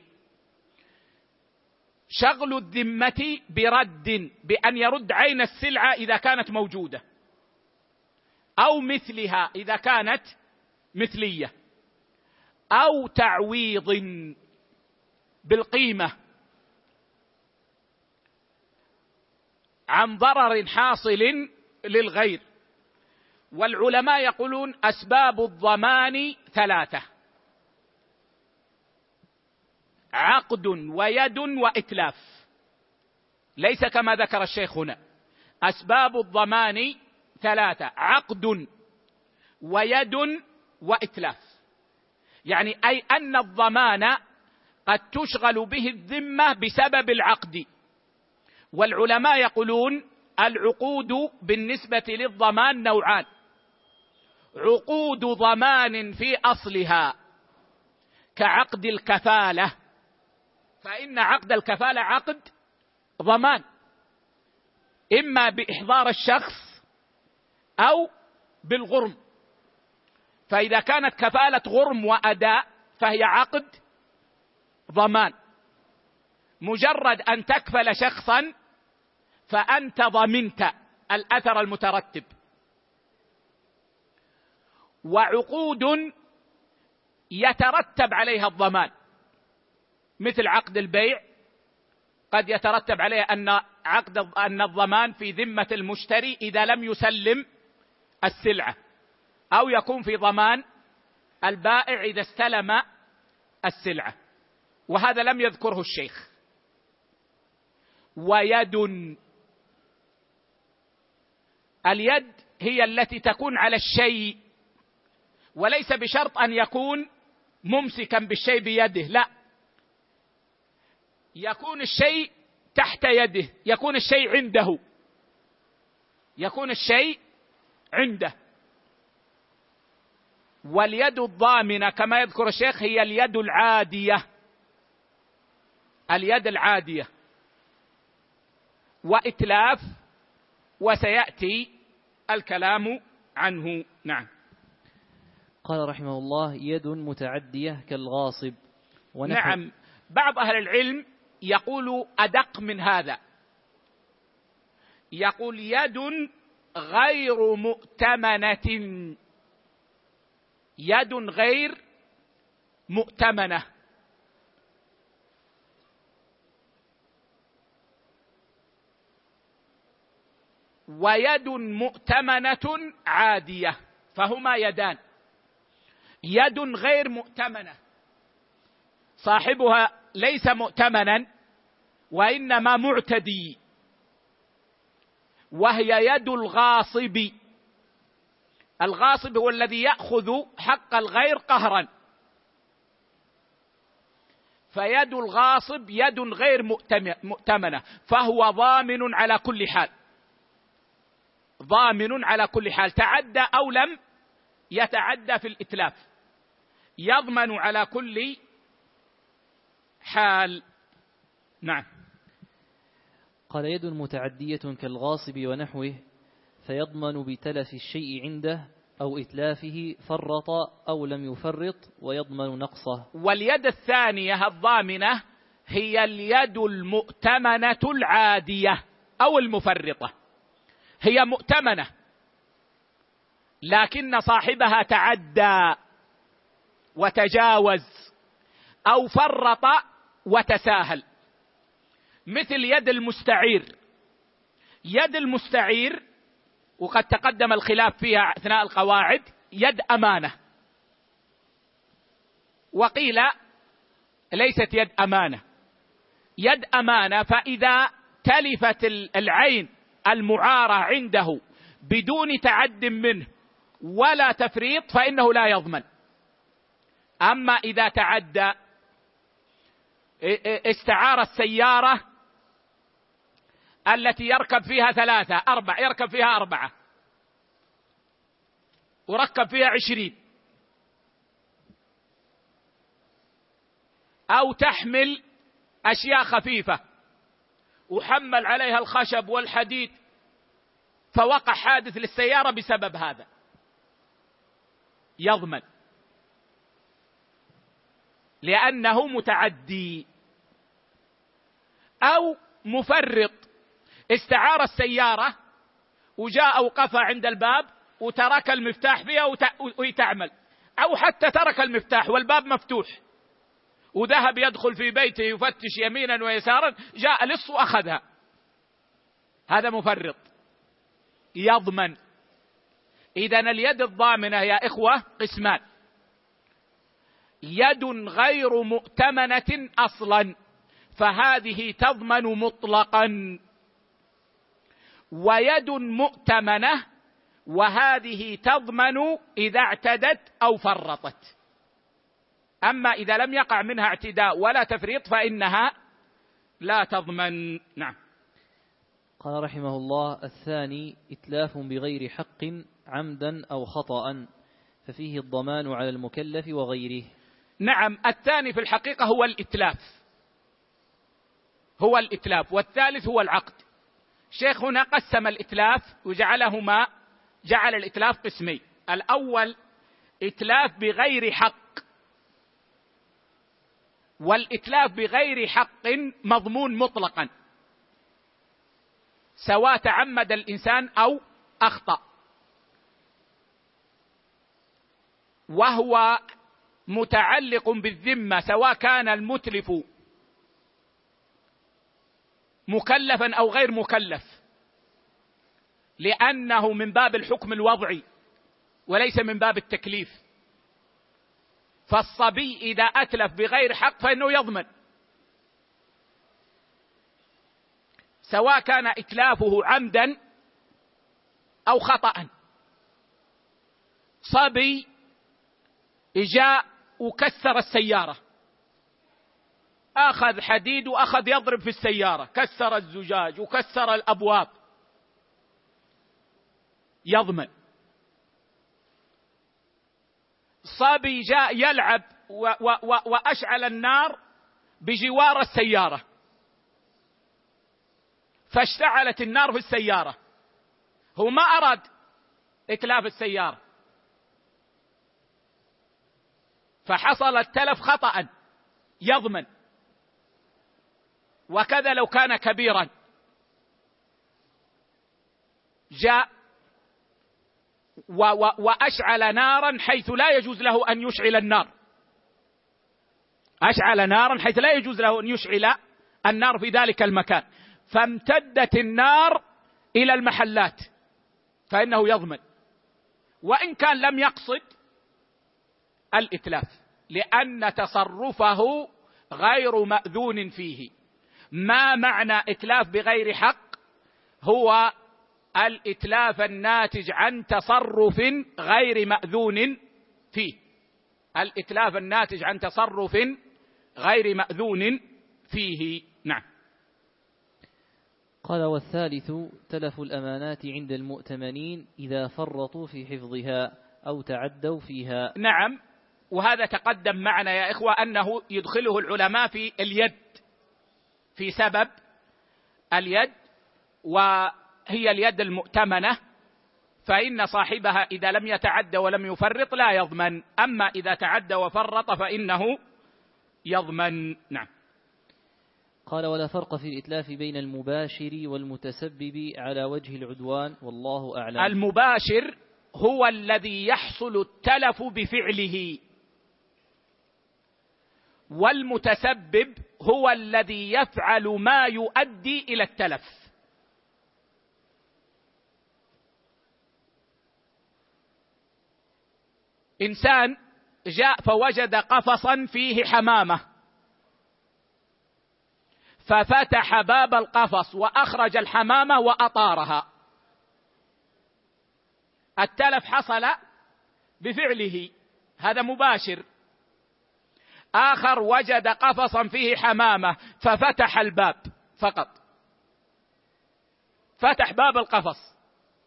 شغل الذمة برد بأن يرد عين السلعة إذا كانت موجودة أو مثلها إذا كانت مثلية، أو تعويض بالقيمة عن ضرر حاصل للغير. والعلماء يقولون أسباب الضمان ثلاثة: عقد ويد وإتلاف، ليس كما ذكر الشيخ هنا. أسباب الضمان ثلاثة: عقد ويد وإتلاف، يعني أي أن الضمان قد تشغل به الذمة بسبب العقد. والعلماء يقولون العقود بالنسبة للضمان نوعان: عقود ضمان في أصلها كعقد الكفالة، فإن عقد الكفالة عقد ضمان إما بإحضار الشخص أو بالغرم، فإذا كانت كفالة غرم وأداء فهي عقد ضمان. مجرد أن تكفل شخصا فأنت ضمنت الأثر المترتب. وعقود يترتب عليها الضمان مثل عقد البيع، قد يترتب عليه أن عقد أن الضمان في ذمة المشتري إذا لم يسلم السلعة، أو يكون في ضمان البائع إذا استلم السلعة، وهذا لم يذكره الشيخ. ويد، اليد هي التي تكون على الشيء، وليس بشرط أن يكون ممسكا بالشيء بيده، لا، يكون الشيء تحت يده، يكون الشيء عنده، يكون الشيء عنده. واليد الضامنة كما يذكر الشيخ هي اليد العادية، اليد العادية وإتلاف، وسيأتي الكلام عنه. نعم. قال رحمه الله: يد متعدية كالغاصب ونحو. نعم، بعض أهل العلم يقول أدق من هذا، يقول يد غير مؤتمنة، يد غير مؤتمنة. ويد مؤتمنة عادية، فهما يدان. يد غير مؤتمنة صاحبها ليس مؤتمنا وإنما معتدي، وهي يد الغاصب. الغاصب هو الذي يأخذ حق الغير قهرا، فيد الغاصب يد غير مؤتمنة، فهو ضامن على كل حال، ضامن على كل حال، تعدى أو لم يتعدى في الإتلاف، يضمن على كل حال. نعم. قال: يد متعدية كالغاصب ونحوه، فيضمن بتلف الشيء عنده أو إتلافه، فرط أو لم يفرط، ويضمن نقصه. واليد الثانية الضامنة هي اليد المؤتمنة العادية أو المفرطة، هي مؤتمنة لكن صاحبها تعدى وتجاوز أو فرط وتساهل، مثل يد المستعير. يد المستعير وقد تقدم الخلاف فيها أثناء القواعد، يد أمانة، وقيل ليست يد أمانة، يد أمانة، فإذا تلفت العين المعارة عنده بدون تعد منه ولا تفريط فإنه لا يضمن. أما إذا تعدى، استعار السيارة التي يركب فيها ثلاثة أربع، يركب فيها أربعة وركب فيها عشرين، أو تحمل أشياء خفيفة وحمل عليها الخشب والحديد، فوقع حادث للسيارة بسبب هذا، يضمن لأنه متعدي. أو مفرط، استعار السيارة وجاء وقف عند الباب وترك المفتاح فيها وتعمل، أو حتى ترك المفتاح والباب مفتوح وذهب يدخل في بيته يفتش يمينا ويسارا، جاء لص وأخذها، هذا مفرط، يضمن. إذن اليد الضامنة يا إخوة قسمان: يد غير مؤتمنة أصلا، فهذه تضمن مطلقا، ويد مؤتمنة، وهذه تضمن إذا اعتدت أو فرطت. أما إذا لم يقع منها اعتداء ولا تفريط فإنها لا تضمن. نعم. قال رحمه الله: الثاني إتلاف بغير حق عمدا أو خطأ، ففيه الضمان على المكلف وغيره. نعم، الثاني في الحقيقة هو الإتلاف، هو الإتلاف، والثالث هو العقد. شيخ هنا قسم الإتلاف وجعلهما، جعل الإتلاف قسمين: الأول إتلاف بغير حق، والإتلاف بغير حق مضمون مطلقا سواء تعمد الإنسان أو أخطأ، وهو متعلق بالذمة سواء كان المتلف مكلفا أو غير مكلف، لأنه من باب الحكم الوضعي وليس من باب التكليف. فالصبي إذا أتلف بغير حق فإنه يضمن، سواء كان إتلافه عمدا أو خطأ. صبي جاء وكسر السيارة، أخذ حديد وأخذ يضرب في السيارة، كسر الزجاج وكسر الأبواب، يضمن. صبي جاء يلعب و و و وأشعل النار بجوار السيارة، فاشتعلت النار في السيارة، هو ما أراد إتلاف السيارة، فحصل التلف خطأ، يضمن. وكذا لو كان كبيرا، جاء و و وأشعل نارا حيث لا يجوز له أن يشعل النار، أشعل نارا حيث لا يجوز له أن يشعل النار في ذلك المكان، فامتدت النار إلى المحلات، فإنه يضمن، وإن كان لم يقصد الإتلاف، لأن تصرفه غير مأذون فيه. ما معنى إتلاف بغير حق؟ هو الإتلاف الناتج عن تصرف غير مأذون فيه، الإتلاف الناتج عن تصرف غير مأذون فيه. نعم. قال: والثالث تلف الأمانات عند المؤتمنين إذا فرطوا في حفظها أو تعدوا فيها. نعم، وهذا تقدم معنا يا إخوة أنه يدخله العلماء في اليد، في سبب اليد، وهي اليد المؤتمنة، فإن صاحبها إذا لم يتعد ولم يفرط لا يضمن، أما إذا تعدى وفرط فإنه يضمن. نعم. قال: ولا فرق في الإتلاف بين المباشر والمتسبب على وجه العدوان، والله أعلم. المباشر هو الذي يحصل التلف بفعله، والمتسبب هو الذي يفعل ما يؤدي إلى التلف. إنسان جاء فوجد قفصا فيه حمامة، ففتح باب القفص وأخرج الحمامة وأطارها، التلف حصل بفعله، هذا مباشر. آخر وجد قفصا فيه حمامة ففتح الباب فقط، فتح باب القفص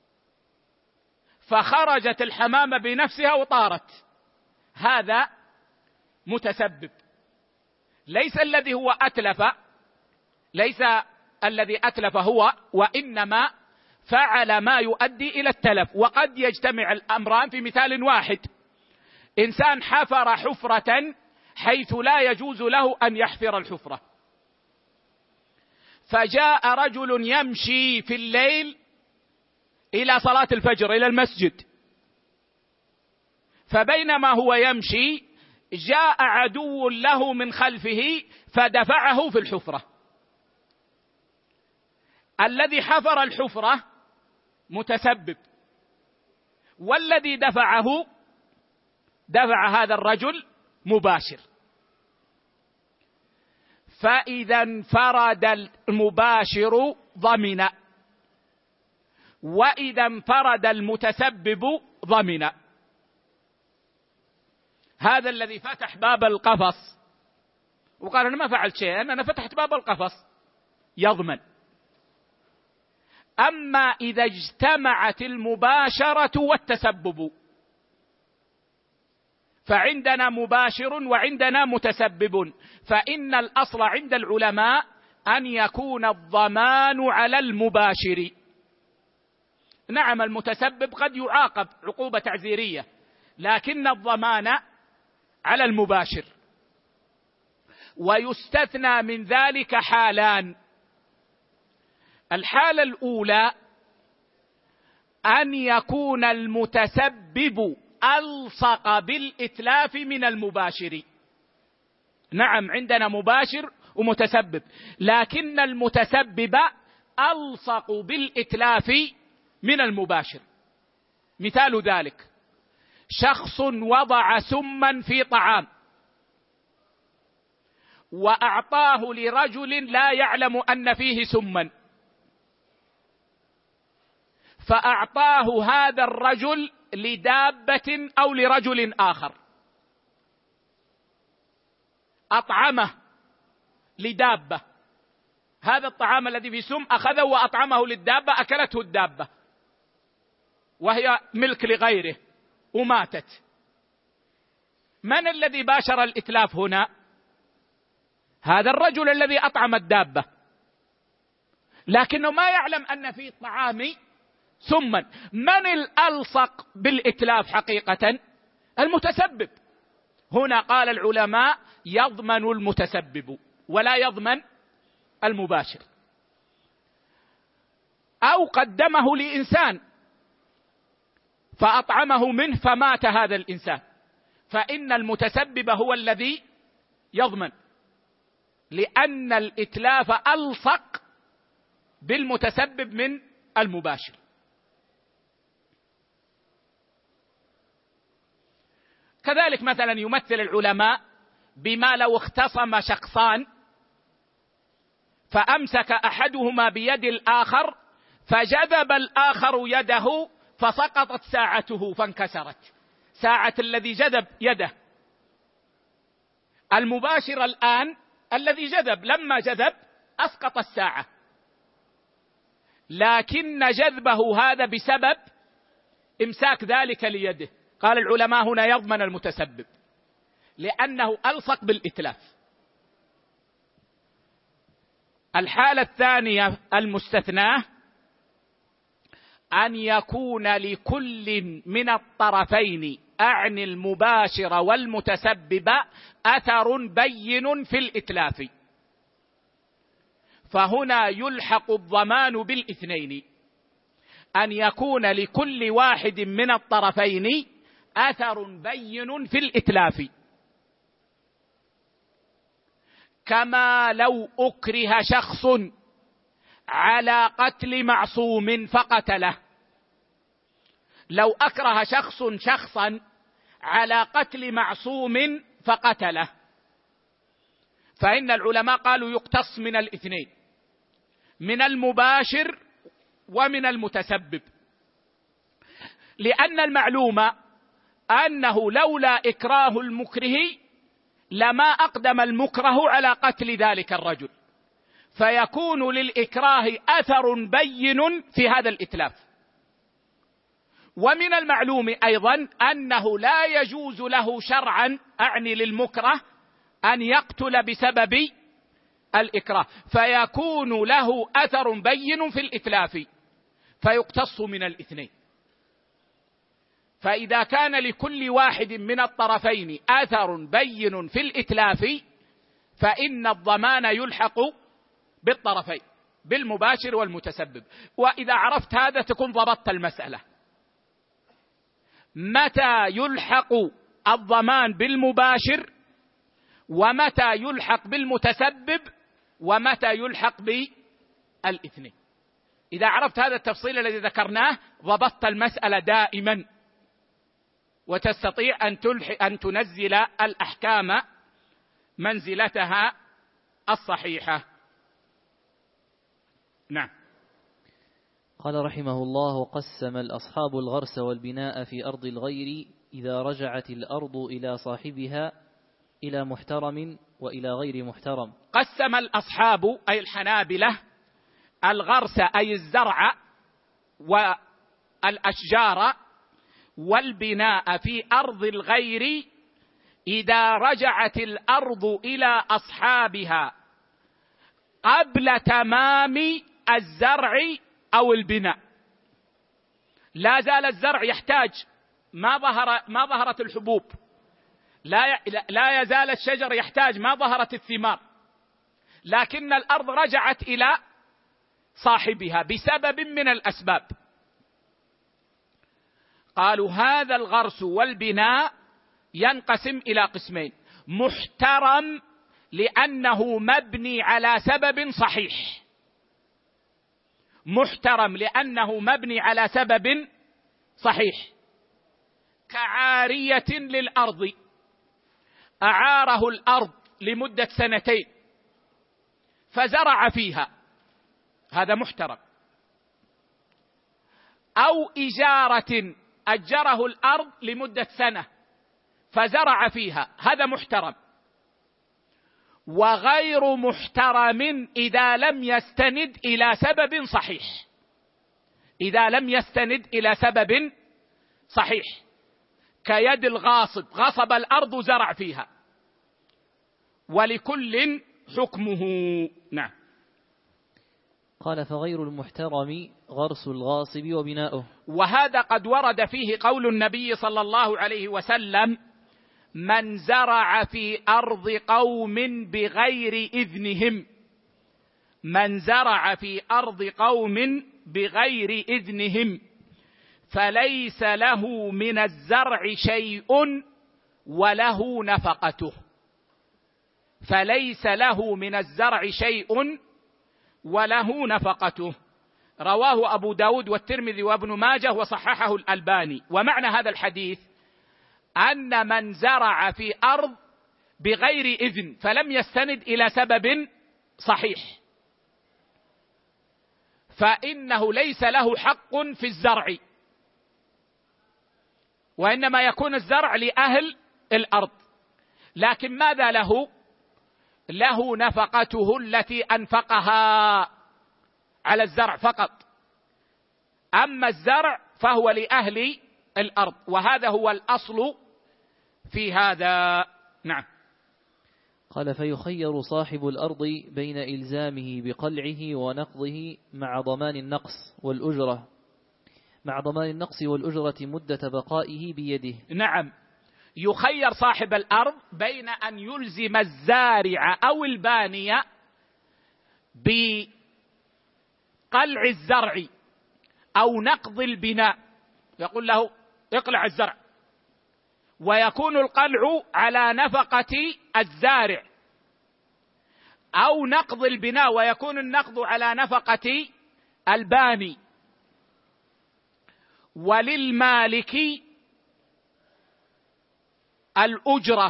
فخرجت الحمامة بنفسها وطارت، هذا متسبب. ليس الذي هو أتلف، ليس الذي أتلف هو، وإنما فعل ما يؤدي إلى التلف. وقد يجتمع الأمران في مثال واحد: إنسان حفر حفرة حيث لا يجوز له أن يحفر الحفرة، فجاء رجل يمشي في الليل إلى صلاة الفجر إلى المسجد، فبينما هو يمشي جاء عدو له من خلفه فدفعه في الحفرة. الذي حفر الحفرة متسبب، والذي دفعه دفع هذا الرجل مباشر. فإذا انفرد المباشر ضمن، وإذا انفرد المتسبب ضمن. هذا الذي فتح باب القفص وقال أنا ما فعلت شيء، أنا فتحت باب القفص، يضمن. أما إذا اجتمعت المباشرة والتسبب فعندنا مباشر وعندنا متسبب، فإن الأصل عند العلماء أن يكون الضمان على المباشر. نعم، المتسبب قد يعاقب عقوبة تعزيرية، لكن الضمان على المباشر. ويستثنى من ذلك حالان: الحالة الأولى أن يكون المتسبب ألصق بالإتلاف من المباشر. نعم، عندنا مباشر ومتسبب، لكن المتسبب ألصق بالإتلاف من المباشر. مثال ذلك: شخص وضع سما في طعام وأعطاه لرجل لا يعلم أن فيه سما، فأعطاه هذا الرجل لدابة أو لرجل آخر، أطعمه لدابة، هذا الطعام الذي فيه سم أخذه وأطعمه للدابة، أكلته الدابة وهي ملك لغيره وماتت. من الذي باشر الإتلاف هنا؟ هذا الرجل الذي أطعم الدابة، لكنه ما يعلم أن في الطعام سما. من الألصق بالإتلاف حقيقة؟ المتسبب. هنا قال العلماء: يضمن المتسبب ولا يضمن المباشر. أو قدمه لإنسان فأطعمه منه فمات هذا الإنسان، فإن المتسبب هو الذي يضمن، لأن الإتلاف ألصق بالمتسبب من المباشر. كذلك مثلا يمثل العلماء بما لو اختصم شخصان فأمسك أحدهما بيد الآخر فجذب الآخر يده فسقطت ساعته فانكسرت، ساعة الذي جذب يده. المباشر الآن الذي جذب، لما جذب أسقط الساعة، لكن جذبه هذا بسبب إمساك ذلك ليده. قال العلماء هنا يضمن المتسبب لأنه ألصق بالإتلاف. الحالة الثانية المستثناة أن يكون لكل من الطرفين، أعني المباشر والمتسبب، أثر بين في الإتلاف، فهنا يلحق الضمان بالاثنين. أن يكون لكل واحد من الطرفين أثر بين في الإتلاف، كما لو أكره شخص على قتل معصوم فقتله. لو أكره شخص شخصا على قتل معصوم فقتله، فإن العلماء قالوا يقتص من الاثنين، من المباشر ومن المتسبب، لأن المعلوم أنه لولا إكراه المكره لما أقدم المكره على قتل ذلك الرجل، فيكون للإكراه أثر بين في هذا الإتلاف. ومن المعلوم أيضا أنه لا يجوز له شرعا، أعني للمكره، أن يقتل بسبب الإكراه، فيكون له أثر بين في الإتلاف فيقتص من الاثنين. فإذا كان لكل واحد من الطرفين أثر بين في الإتلاف فإن الضمان يلحق بالطرفين، بالمباشر والمتسبب. وإذا عرفت هذا تكون ضبطت المسألة. متى يلحق الضمان بالمباشر، ومتى يلحق بالمتسبب، ومتى يلحق بالاثنين. إذا عرفت هذا التفصيل الذي ذكرناه ضبطت المسألة دائما، وتستطيع أن تلح أن تنزل الأحكام منزلتها الصحيحة. نعم. قال رحمه الله: قسم الأصحاب الغرس والبناء في أرض الغير إذا رجعت الأرض إلى صاحبها إلى محترم وإلى غير محترم. قسم الأصحاب أي الحنابلة الغرس أي الزرع والأشجار والبناء في أرض الغير إذا رجعت الأرض إلى أصحابها قبل تمام الزرع أو البناء. لا زال الزرع يحتاج ما ظهر ما ظهرت الحبوب، لا لا يزال الشجر يحتاج، ما ظهرت الثمار، لكن الأرض رجعت إلى صاحبها بسبب من الأسباب. قالوا هذا الغرس والبناء ينقسم إلى قسمين: محترم لأنه مبني على سبب صحيح، محترم لأنه مبني على سبب صحيح، كعارية للأرض، أعاره الأرض لمدة سنتين فزرع فيها، هذا محترم. أو إجارة أجره الأرض لمدة سنة فزرع فيها، هذا محترم. وغير محترم إذا لم يستند إلى سبب صحيح، إذا لم يستند إلى سبب صحيح، كيد الغاصب، غصب الأرض وزرع فيها، ولكل حكمه. نعم. قال فغير المحترم غرس الغاصب وبناؤه. وهذا قد ورد فيه قول النبي صلى الله عليه وسلم: من زرع في أرض قوم بغير إذنهم، من زرع في أرض قوم بغير إذنهم فليس له من الزرع شيء وله نفقته، فليس له من الزرع شيء وله نفقته. رواه أبو داود والترمذي وابن ماجه وصححه الألباني. ومعنى هذا الحديث أن من زرع في أرض بغير إذن فلم يستند إلى سبب صحيح فإنه ليس له حق في الزرع، وإنما يكون الزرع لأهل الأرض، لكن ماذا له؟ له نفقته التي أنفقها على الزرع فقط، أما الزرع فهو لأهل الأرض، وهذا هو الأصل في هذا. نعم. قال فيخير صاحب الأرض بين إلزامه بقلعه ونقضه مع ضمان النقص والأجرة، مع ضمان النقص والأجرة مدة بقائه بيده. نعم، يخير صاحب الأرض بين أن يلزم الزارع أو الباني بقلع الزرع أو نقض البناء، يقول له اقلع الزرع، ويكون القلع على نفقة الزارع، أو نقض البناء ويكون النقض على نفقة الباني. وللمالك الأجرة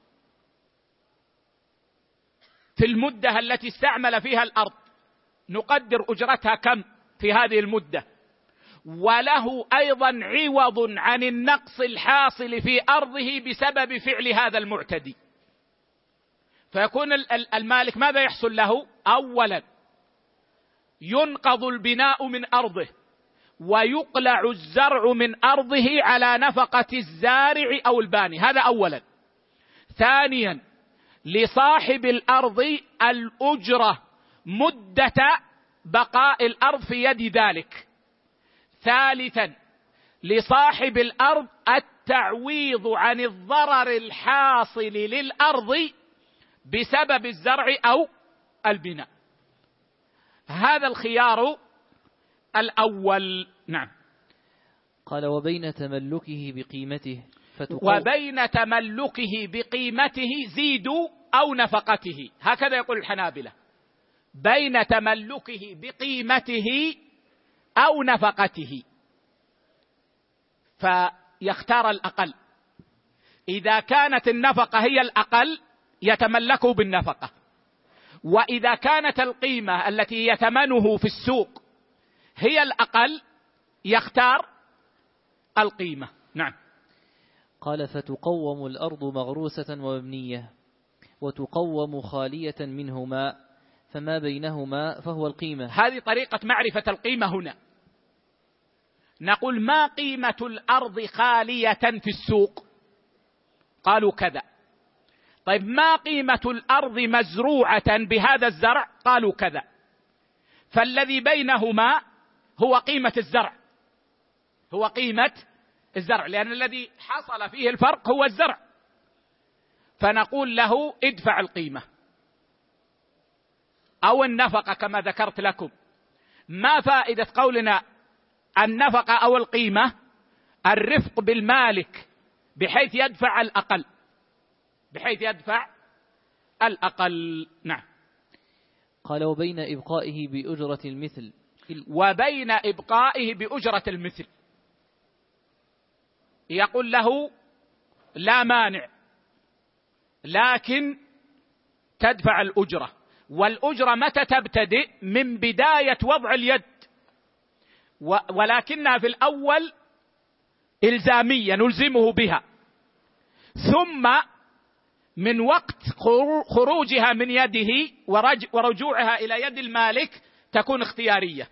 في المدة التي استعمل فيها الأرض، نقدر أجرتها كم في هذه المدة، وله أيضا عوض عن النقص الحاصل في أرضه بسبب فعل هذا المعتدي. فيكون المالك ماذا يحصل له؟ أولا ينقض البناء من أرضه ويقلع الزرع من أرضه على نفقة الزارع أو الباني، هذا أولا. ثانيا لصاحب الأرض الأجرة مدة بقاء الأرض في يد ذلك. ثالثا لصاحب الأرض التعويض عن الضرر الحاصل للأرض بسبب الزرع أو البناء. هذا الخيار الأول. نعم. قال وبين تملكه بقيمته وبين تملكه بقيمته زيدوا أو نفقته، هكذا يقول الحنابلة، بين تملكه بقيمته أو نفقته، فيختار الأقل. إذا كانت النفقة هي الأقل يتملكه بالنفقة، وإذا كانت القيمة التي يتمنه في السوق هي الأقل يختار القيمة. نعم. قال فتقوم الأرض مغروسة ومبنية وتقوم خالية منهما، فما بينهما فهو القيمة. هذه طريقة معرفة القيمة. هنا نقول ما قيمة الأرض خالية في السوق؟ قالوا كذا. طيب ما قيمة الأرض مزروعة بهذا الزرع؟ قالوا كذا. فالذي بينهما هو قيمة الزرع، هو قيمة الزرع، لأن الذي حصل فيه الفرق هو الزرع، فنقول له ادفع القيمة أو النفقة كما ذكرت لكم. ما فائدة قولنا النفقة أو القيمة؟ الرفق بالمالك بحيث يدفع الأقل، بحيث يدفع الأقل. نعم. قال وبين إبقائه بأجرة المثل، وبين إبقائه بأجرة المثل، يقول له لا مانع لكن تدفع الأجرة، والأجرة متى تبتدئ؟ من بداية وضع اليد، ولكنها في الأول إلزامية نلزمه بها، ثم من وقت خروجها من يده ورجوعها إلى يد المالك تكون اختيارية،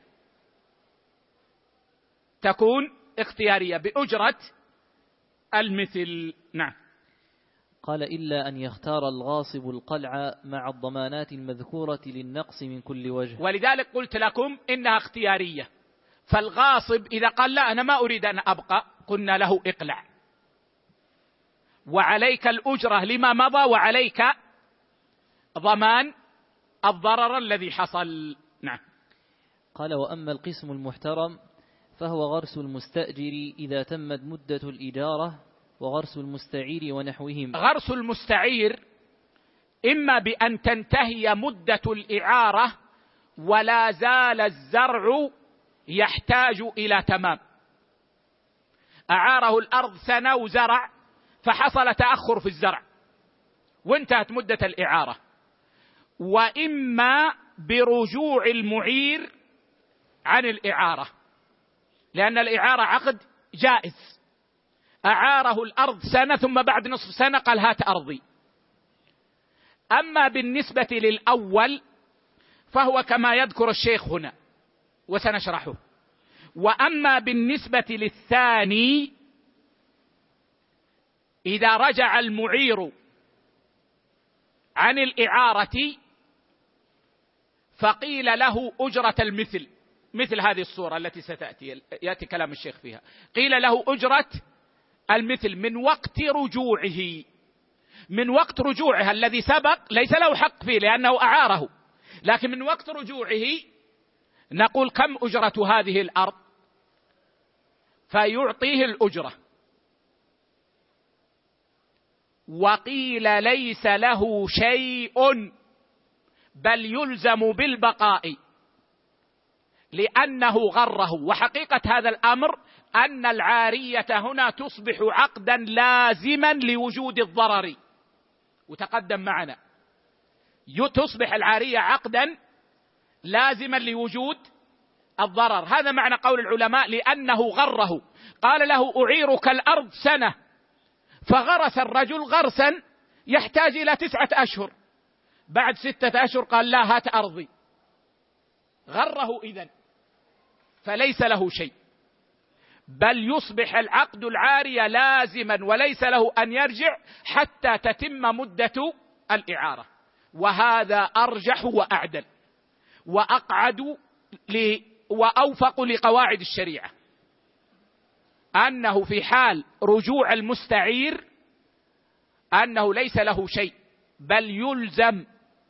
تكون اختيارية بأجرة المثل. نعم. قال إلا أن يختار الغاصب القلع مع الضمانات المذكورة للنقص من كل وجه. ولذلك قلت لكم إنها اختيارية، فالغاصب إذا قال لا أنا ما أريد أن أبقى قلنا له اقلع، وعليك الأجرة لما مضى، وعليك ضمان الضرر الذي حصل. نعم. قال وأما القسم المحترم فهو غرس المستأجر إذا تمت مدة الإجارة وغرس المستعير ونحوهم. غرس المستعير إما بأن تنتهي مدة الإعارة ولا زال الزرع يحتاج إلى تمام، أعاره الأرض سنة وزرع فحصل تأخر في الزرع وانتهت مدة الإعارة، وإما برجوع المعير عن الإعارة، لأن الإعارة عقد جائز، أعاره الأرض سنة ثم بعد نصف سنة قال هات أرضي. أما بالنسبة للأول فهو كما يذكر الشيخ هنا وسنشرحه. وأما بالنسبة للثاني إذا رجع المعير عن الإعارة فقيل له أجرة المثل، مثل هذه الصورة التي ستأتي يأتي كلام الشيخ فيها، قيل له أجرة المثل من وقت رجوعه، من وقت رجوعها الذي سبق ليس له حق فيه لأنه أعاره، لكن من وقت رجوعه نقول كم أجرة هذه الأرض فيعطيه الأجرة. وقيل ليس له شيء بل يلزم بالبقاء لأنه غره. وحقيقة هذا الأمر أن العارية هنا تصبح عقدا لازما لوجود الضرر، وتقدم معنا تصبح العارية عقدا لازما لوجود الضرر. هذا معنى قول العلماء لأنه غره. قال له أعيرك الأرض سنة، فغرس الرجل غرسا يحتاج إلى تسعة أشهر، بعد ستة أشهر قال لا هات أرضي، غره إذن، فليس له شيء، بل يصبح العقد العارية لازما وليس له أن يرجع حتى تتم مدة الإعارة. وهذا أرجح وأعدل وأقعد وأوفق لقواعد الشريعة، أنه في حال رجوع المستعير أنه ليس له شيء بل يلزم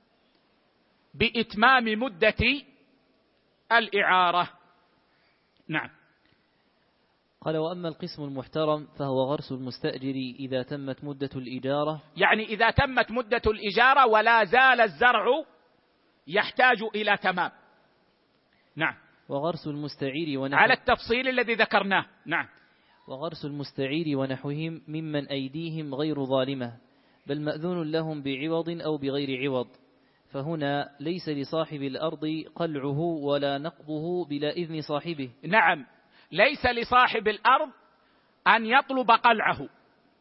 بإتمام مدة الإعارة. نعم. قال وأما القسم المحترم فهو غرس المستأجر إذا تمت مدة الإجارة، يعني إذا تمت مدة الإجارة ولا زال الزرع يحتاج إلى تمام. نعم. وغرس المستعير ونحو على التفصيل الذي ذكرناه. نعم. وغرس المستعير ونحوهم ممن أيديهم غير ظالمة بل مأذون لهم بعوض أو بغير عوض، فهنا ليس لصاحب الأرض قلعه ولا نقضه بلا إذن صاحبه. نعم، ليس لصاحب الأرض أن يطلب قلعه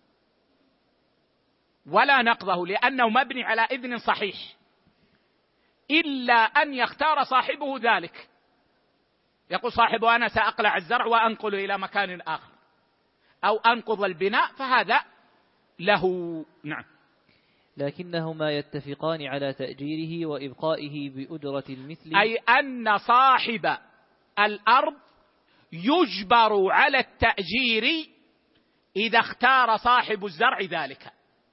ولا نقضه لأنه مبني على إذن صحيح، إلا أن يختار صاحبه ذلك، يقول صاحبه أنا سأقلع الزرع وأنقله إلى مكان آخر أو أنقض البناء، فهذا له. نعم. لكنهما يتفقان على تأجيره وإبقائه بأجرة المثل، أي أن صاحب الأرض يجبر على التأجير إذا اختار صاحب الزرع ذلك،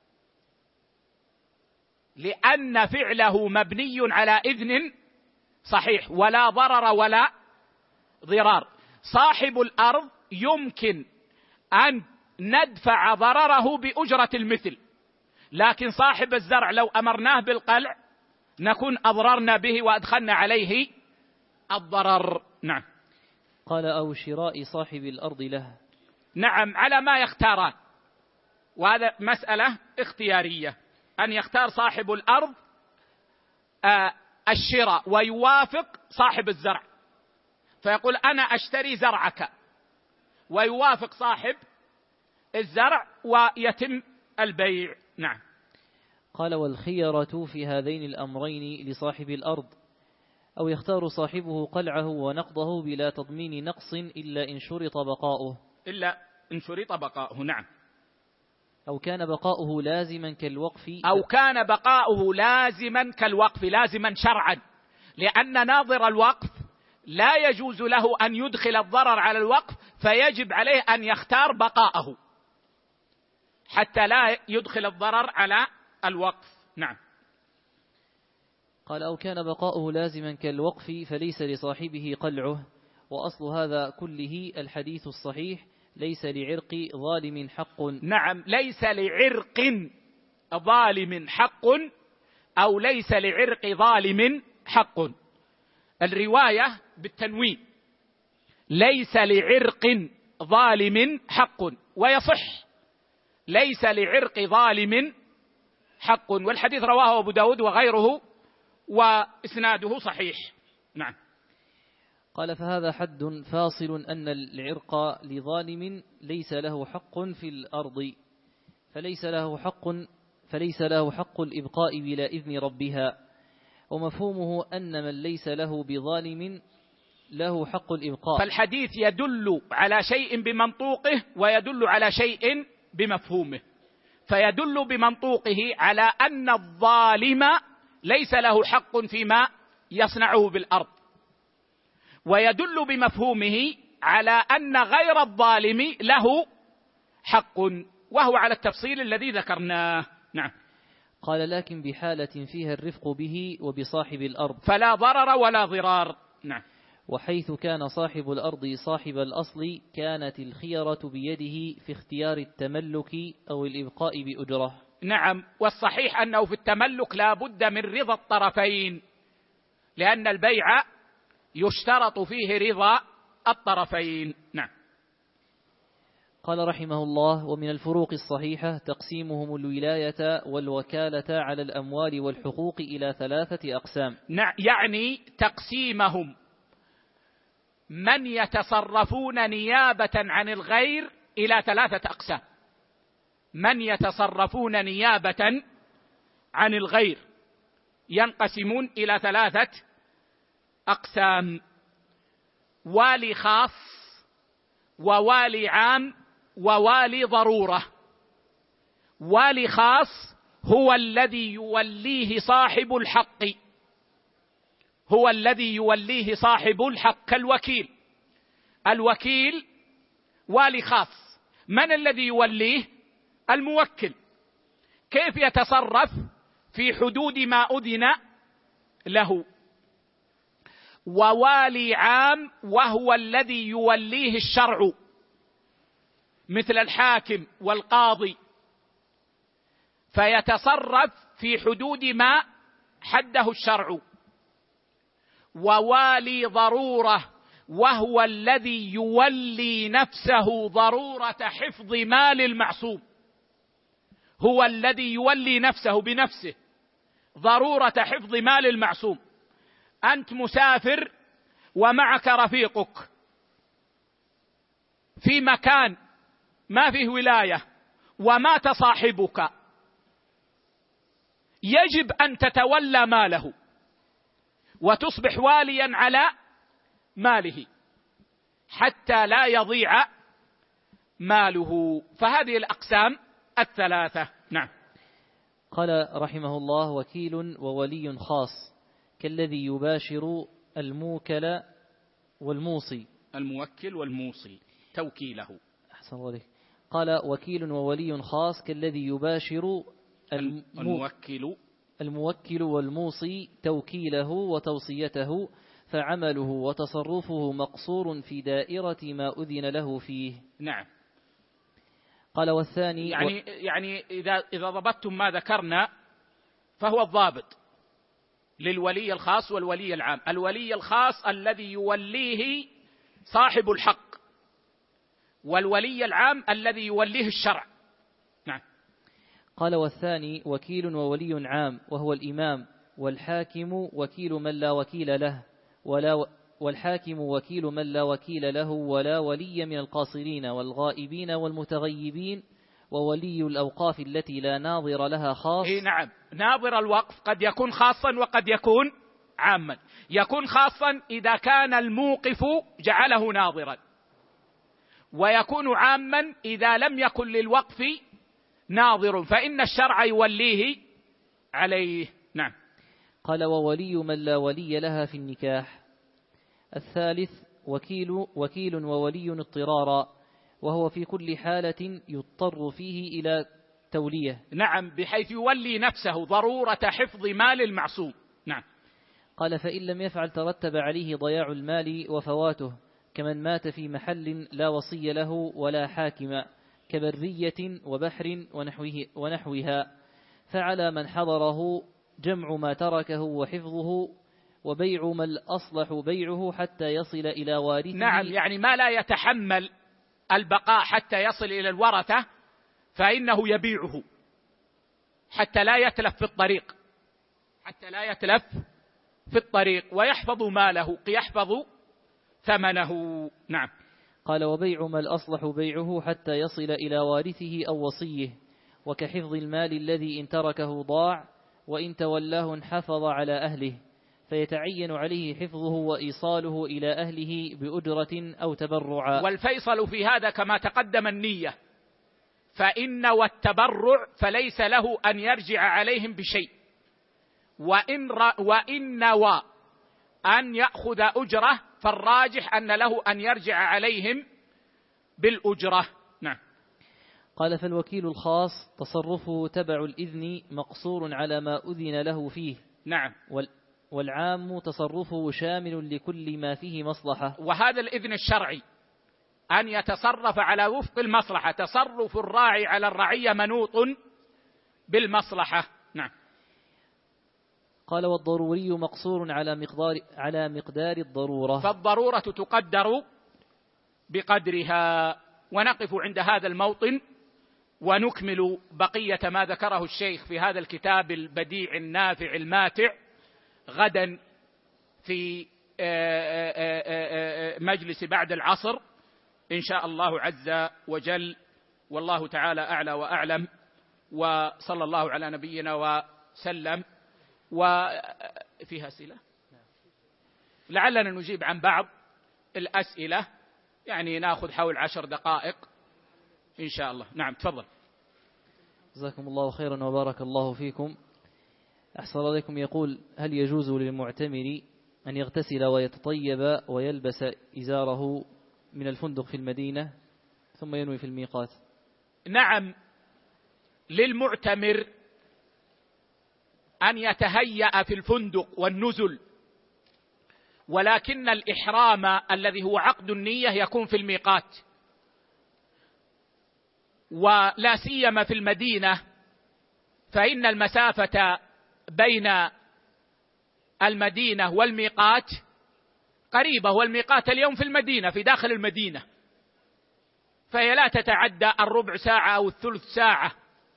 لأن فعله مبني على إذن صحيح ولا ضرر ولا ضرار. صاحب الأرض يمكن أن ندفع ضرره بأجرة المثل، لكن صاحب الزرع لو أمرناه بالقلع نكون أضررنا به وأدخلنا عليه الضرر. نعم. قال أو شراء صاحب الأرض له. نعم، على ما يختاران، وهذا مسألة اختيارية، أن يختار صاحب الأرض آه الشراء ويوافق صاحب الزرع، فيقول أنا أشتري زرعك، ويوافق صاحب الزرع ويتم البيع. نعم. قال والخيرة في هذين الأمرين لصاحب الأرض، أو يختار صاحبه قلعه ونقضه بلا تضمين نقص إلا إن شرط بقاؤه إلا إن شرط بقاؤه. نعم. أو كان بقاؤه لازما كالوقف أو كان بقاؤه لازما كالوقف، لازما شرعا، لأن ناظر الوقف لا يجوز له أن يدخل الضرر على الوقف، فيجب عليه أن يختار بقاءه حتى لا يدخل الضرر على الوقف. نعم. قال أو كان بقاؤه لازما كالوقف فليس لصاحبه قلعه. وأصل هذا كله الحديث الصحيح ليس لعرق ظالم حق. نعم، ليس لعرق ظالم حق، أو ليس لعرق ظالم حق. الرواية بالتنوين ليس لعرق ظالم حق، ويصح ليس لعرق ظالم حق، والحديث رواه أبو داود وغيره وإسناده صحيح. نعم. قال فهذا حد فاصل أن العرق لظالم ليس له حق في الأرض، فليس له حق فليس له حق الإبقاء بلا إذن ربها، ومفهومه أن من ليس له بظالم له حق الإبقاء. فالحديث يدل على شيء بمنطوقه ويدل على شيء بمفهومه، فيدل بمنطوقه على أن الظالم ليس له حق فيما يصنعه بالأرض، ويدل بمفهومه على أن غير الظالم له حق، وهو على التفصيل الذي ذكرناه. نعم. قال لكن بحالة فيها الرفق به وبصاحب الأرض فلا ضرر ولا ضرار. نعم. وحيث كان صاحب الأرض صاحب الأصل كانت الخيرة بيده في اختيار التملك أو الإبقاء بأجره. نعم، والصحيح أنه في التملك لا بد من رضا الطرفين، لأن البيع يشترط فيه رضا الطرفين. نعم. قال رحمه الله ومن الفروق الصحيحة تقسيمهم الولاية والوكالة على الأموال والحقوق إلى ثلاثة أقسام. نعم، يعني تقسيمهم من يتصرفون نيابة عن الغير إلى ثلاثة أقسام. من يتصرفون نيابة عن الغير ينقسمون إلى ثلاثة أقسام: والي خاص، ووالي عام، ووالي ضرورة. والي خاص هو الذي يوليه صاحب الحق، هو الذي يوليه صاحب الحق كالوكيل. الوكيل والي خاص، من الذي يوليه؟ الموكل. كيف يتصرف؟ في حدود ما أذن له. ووالي عام وهو الذي يوليه الشرع، مثل الحاكم والقاضي، فيتصرف في حدود ما حده الشرع. ووالي ضرورة وهو الذي يولي نفسه ضرورة حفظ مال المعصوم، هو الذي يولي نفسه بنفسه ضرورة حفظ مال المعصوم. أنت مسافر ومعك رفيقك في مكان ما فيه ولاية ومات صاحبك، يجب أن تتولى ماله وتصبح واليا على ماله حتى لا يضيع ماله. فهذه الأقسام الثلاثة. نعم. قال رحمه الله وكيل وولي خاص كالذي يباشر الموكل والموصي. الموكل والموصي توكيله. أحسن الله عليك. قال وكيل وولي خاص كالذي يباشر الموكل الموكل والموصي توكيله وتوصيته، فعمله وتصرفه مقصور في دائرة ما أذن له فيه. نعم. قال والثاني يعني, و... يعني إذا, إذا ضبطتم ما ذكرنا فهو الضابط للولي الخاص والولي العام. الولي الخاص الذي يوليه صاحب الحق، والولي العام الذي يوليه الشرع. نعم. قال والثاني وكيل وولي عام وهو الإمام، والحاكم وكيل من لا وكيل له، ولا والحاكم وكيل من لا وكيل له ولا ولي من القاصرين والغائبين والمتغيبين، وولي الأوقاف التي لا ناظر لها خاص. إيه نعم، ناظر الوقف قد يكون خاصا وقد يكون عاما. يكون خاصا إذا كان الموقف جعله ناظرا، ويكون عاما إذا لم يكن للوقف ناظر فإن الشرع يوليه عليه. نعم. قال وولي من لا ولي لها في النكاح. الثالث وكيل وكيل وولي اضطرارا، وهو في كل حالة يضطر فيه إلى تولية. نعم، بحيث يولي نفسه ضرورة حفظ مال المعصوم. نعم. قال فإن لم يفعل ترتب عليه ضياع المال وفواته، كمن مات في محل لا وصي له ولا حاكم، كبرية وبحر ونحوه ونحوها، فعلى من حضره جمع ما تركه وحفظه، وبيع ما الأصلح بيعه حتى يصل إلى وارثه. نعم، يعني ما لا يتحمل البقاء حتى يصل إلى الورثة فإنه يبيعه حتى لا يتلف في الطريق، حتى لا يتلف في الطريق ويحفظ ماله، يحفظ ثمنه. نعم. قال وبيع ما الأصلح بيعه حتى يصل إلى وارثه أو وصيه، وكحفظ المال الذي إن تركه ضاع، وإن تولاه انحفظ على أهله، فيتعين عليه حفظه وإيصاله إلى أهله بأجرة أو تبرعا. والفيصل في هذا كما تقدم النية، فإن والتبرع فليس له أن يرجع عليهم بشيء، وإن, وإن نوى أن يأخذ أجرة فالراجح أن له أن يرجع عليهم بالأجرة. نعم. قال فالوكيل الخاص تصرفه تبع الإذن مقصور على ما أذن له فيه. نعم. والعام تصرفه شامل لكل ما فيه مصلحة. وهذا الإذن الشرعي أن يتصرف على وفق المصلحة، تصرف الراعي على الرعية منوط بالمصلحة. نعم. قال والضروري مقصور على مقدار على مقدار الضرورة، فالضرورة تقدر بقدرها. ونقف عند هذا الموطن ونكمل بقية ما ذكره الشيخ في هذا الكتاب البديع النافع الماتع غدا في مجلس بعد العصر إن شاء الله عز وجل. والله تعالى أعلى وأعلم، وصلى الله على نبينا وسلم. وفيها أسئلة لعلنا نجيب عن بعض الأسئلة، يعني نأخذ حول عشر دقائق إن شاء الله. نعم تفضل. جزاكم الله خيرا وبارك الله فيكم. أحسن عليكم. يقول هل يجوز للمعتمر أن يغتسل ويتطيب ويلبس إزاره من الفندق في المدينة ثم ينوي في الميقات؟ نعم، للمعتمر أن يتهيأ في الفندق والنزل، ولكن الإحرام الذي هو عقد النية يكون في الميقات، ولا سيما في المدينة، فإن المسافة بين المدينة والميقات قريبة، والميقات اليوم في المدينة في داخل المدينة، فهي لا تتعدى الربع ساعة أو الثلث ساعة،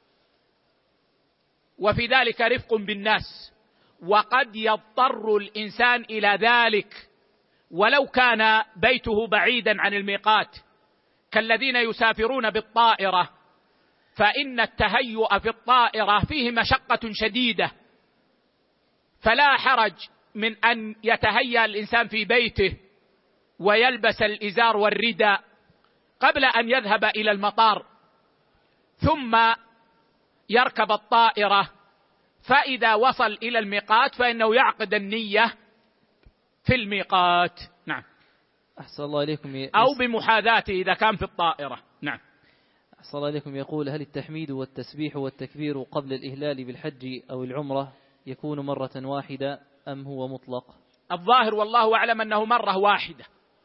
وفي ذلك رفق بالناس. وقد يضطر الإنسان إلى ذلك ولو كان بيته بعيدا عن الميقات، كالذين يسافرون بالطائرة، فإن التهيؤ في الطائرة فيه مشقة شديدة، فلا حرج من أن يتهيأ الإنسان في بيته ويلبس الإزار والرداء قبل أن يذهب إلى المطار، ثم يركب الطائرة، فإذا وصل إلى الميقات فإنه يعقد النية في الميقات. نعم. أحسن الله إليكم. أو بمحاذاته إذا كان في الطائرة. نعم. صلى الله عليكم يقول: هل التحميد والتسبيح والتكبير قبل الإهلال بالحج أو العمرة يكون مرة واحدة أم هو مطلق؟ الظاهر والله أعلم أنه مرة واحدة،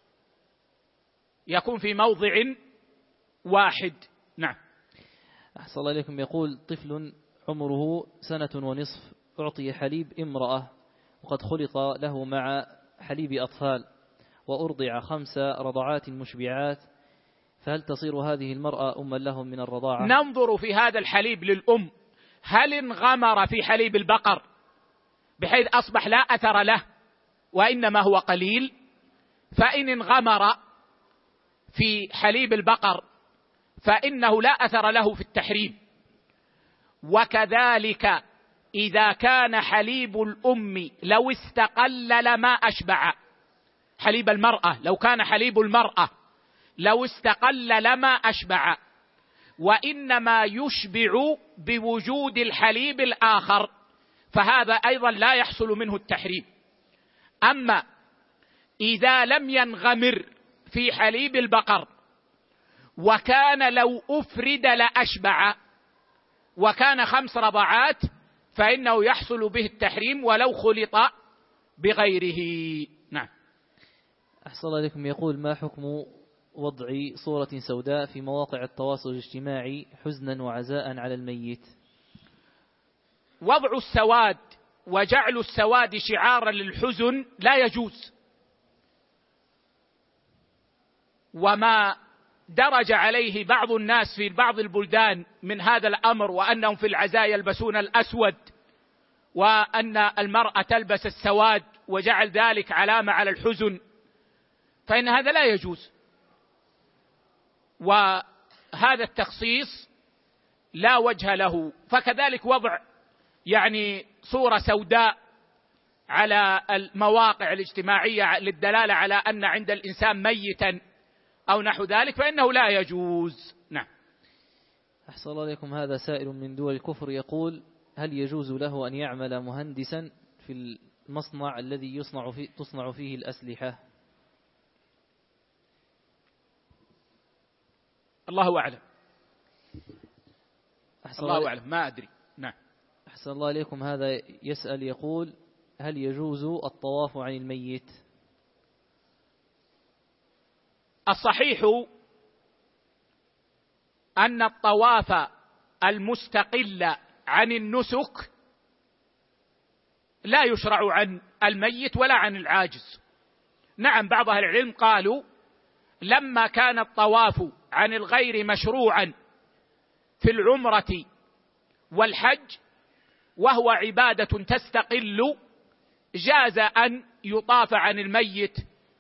يكون في موضع واحد. نعم. صلى الله عليكم يقول: طفل عمره سنة ونصف أعطي حليب امرأة وقد خلط له مع حليب أطفال وأرضع خمس رضعات مشبعات، فهل تصير هذه المرأة أما لهم من الرضاعة؟ ننظر في هذا الحليب للأم، هل انغمر في حليب البقر بحيث أصبح لا أثر له وإنما هو قليل؟ فإن انغمر في حليب البقر فإنه لا أثر له في التحريم. وكذلك إذا كان حليب الأم لو استقل لما أشبع، حليب المرأة لو كان حليب المرأة لو استقل لما أشبع، وإنما يشبع بوجود الحليب الآخر، فهذا أيضا لا يحصل منه التحريم. أما إذا لم ينغمر في حليب البقر وكان لو أفرد لأشبع وكان خمس رضعات فإنه يحصل به التحريم ولو خلط بغيره. نعم. أحسن الله عليكم يقول: ما حكم وضع صورة سوداء في مواقع التواصل الاجتماعي حزنا وعزاء على الميت؟ وضع السواد وجعل السواد شعارا للحزن لا يجوز، وما درج عليه بعض الناس في بعض البلدان من هذا الأمر، وأنهم في العزاء يلبسون الأسود وأن المرأة تلبس السواد وجعل ذلك علامة على الحزن، فإن هذا لا يجوز، وهذا التخصيص لا وجه له. فكذلك وضع يعني صورة سوداء على المواقع الاجتماعية للدلالة على أن عند الإنسان ميتا أو نحو ذلك فإنه لا يجوز. نعم. أحسن الله عليكم. هذا سائل من دول الكفر يقول: هل يجوز له أن يعمل مهندسا في المصنع الذي يصنع فيه تصنع فيه الأسلحة؟ الله أعلم. الله الله أعلم، ما أدري. نعم. أحسن الله عليكم. هذا يسأل يقول: هل يجوز الطواف عن الميت؟ الصحيح أن الطواف المستقل عن النسك لا يشرع عن الميت ولا عن العاجز. نعم، بعض أهل العلم قالوا لما كان الطواف عن الغير مشروعا في العمرة والحج وهو عبادة تستقل، جاز أن يطاف عن الميت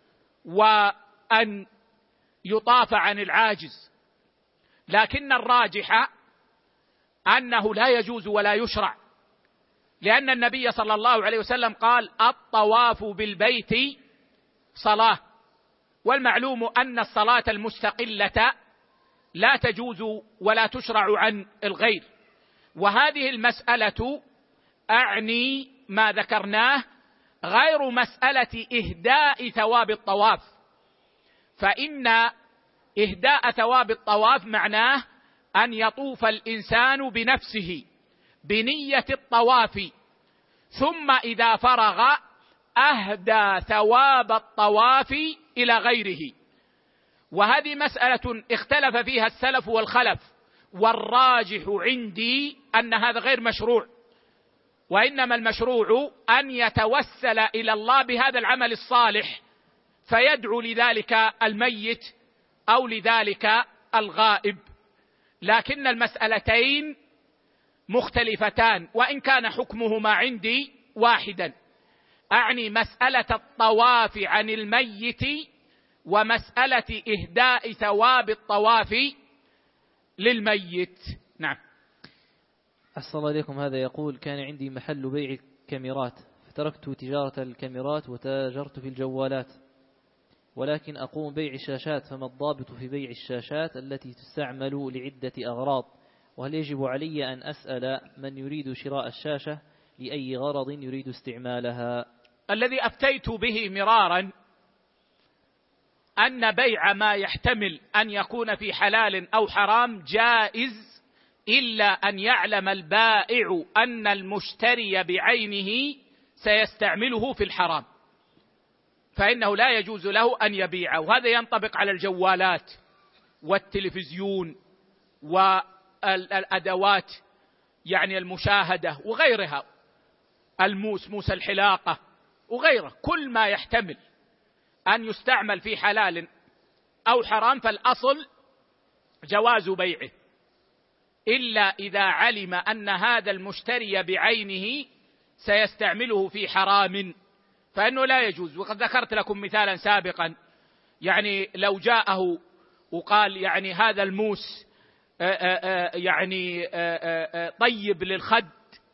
وأن يطاف عن العاجز، لكن الراجح أنه لا يجوز ولا يشرع، لأن النبي صلى الله عليه وسلم قال: الطواف بالبيت صلاة، والمعلوم أن الصلاة المستقلة لا تجوز ولا تشرع عن الغير. وهذه المسألة أعني ما ذكرناه غير مسألة إهداء ثواب الطواف، فإن إهداء ثواب الطواف معناه أن يطوف الإنسان بنفسه بنية الطواف، ثم إذا فرغ أهدى ثواب الطواف إلى غيره. وهذه مسألة اختلف فيها السلف والخلف، والراجح عندي أن هذا غير مشروع، وإنما المشروع أن يتوسل إلى الله بهذا العمل الصالح فيدعو لذلك الميت أو لذلك الغائب. لكن المسألتين مختلفتان، وإن كان حكمهما عندي واحدا، أعني مسألة الطواف عن الميت ومسألة إهداء ثواب الطواف للميت. نعم. أحسن الله عليكم. هذا يقول: كان عندي محل بيع كاميرات فتركت تجارة الكاميرات وتاجرت في الجوالات، ولكن أقوم بيع الشاشات، فما الضابط في بيع الشاشات التي تستعمل لعدة أغراض؟ وهل يجب علي أن أسأل من يريد شراء الشاشة لأي غرض يريد استعمالها؟ الذي أفتيت به مرارا أن بيع ما يحتمل أن يكون في حلال أو حرام جائز، إلا أن يعلم البائع أن المشتري بعينه سيستعمله في الحرام، فإنه لا يجوز له أن يبيعه. وهذا ينطبق على الجوالات والتلفزيون والأدوات يعني المشاهدة وغيرها، الموس، موس الحلاقة وغيره، كل ما يحتمل أن يستعمل في حلال أو حرام فالأصل جواز بيعه، إلا إذا علم أن هذا المشتري بعينه سيستعمله في حرام فإنه لا يجوز. وقد ذكرت لكم مثالا سابقا، يعني لو جاءه وقال يعني هذا الموس آآ آآ يعني آآ طيب للخد،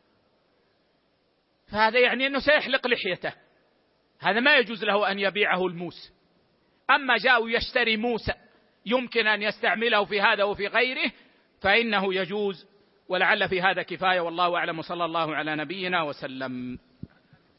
فهذا يعني أنه سيحلق لحيته، هذا ما يجوز له أن يبيعه الموس. أما جاء يشتري موس يمكن أن يستعمله في هذا وفي غيره فإنه يجوز. ولعل في هذا كفاية، والله أعلم، صلى الله على نبينا وسلم.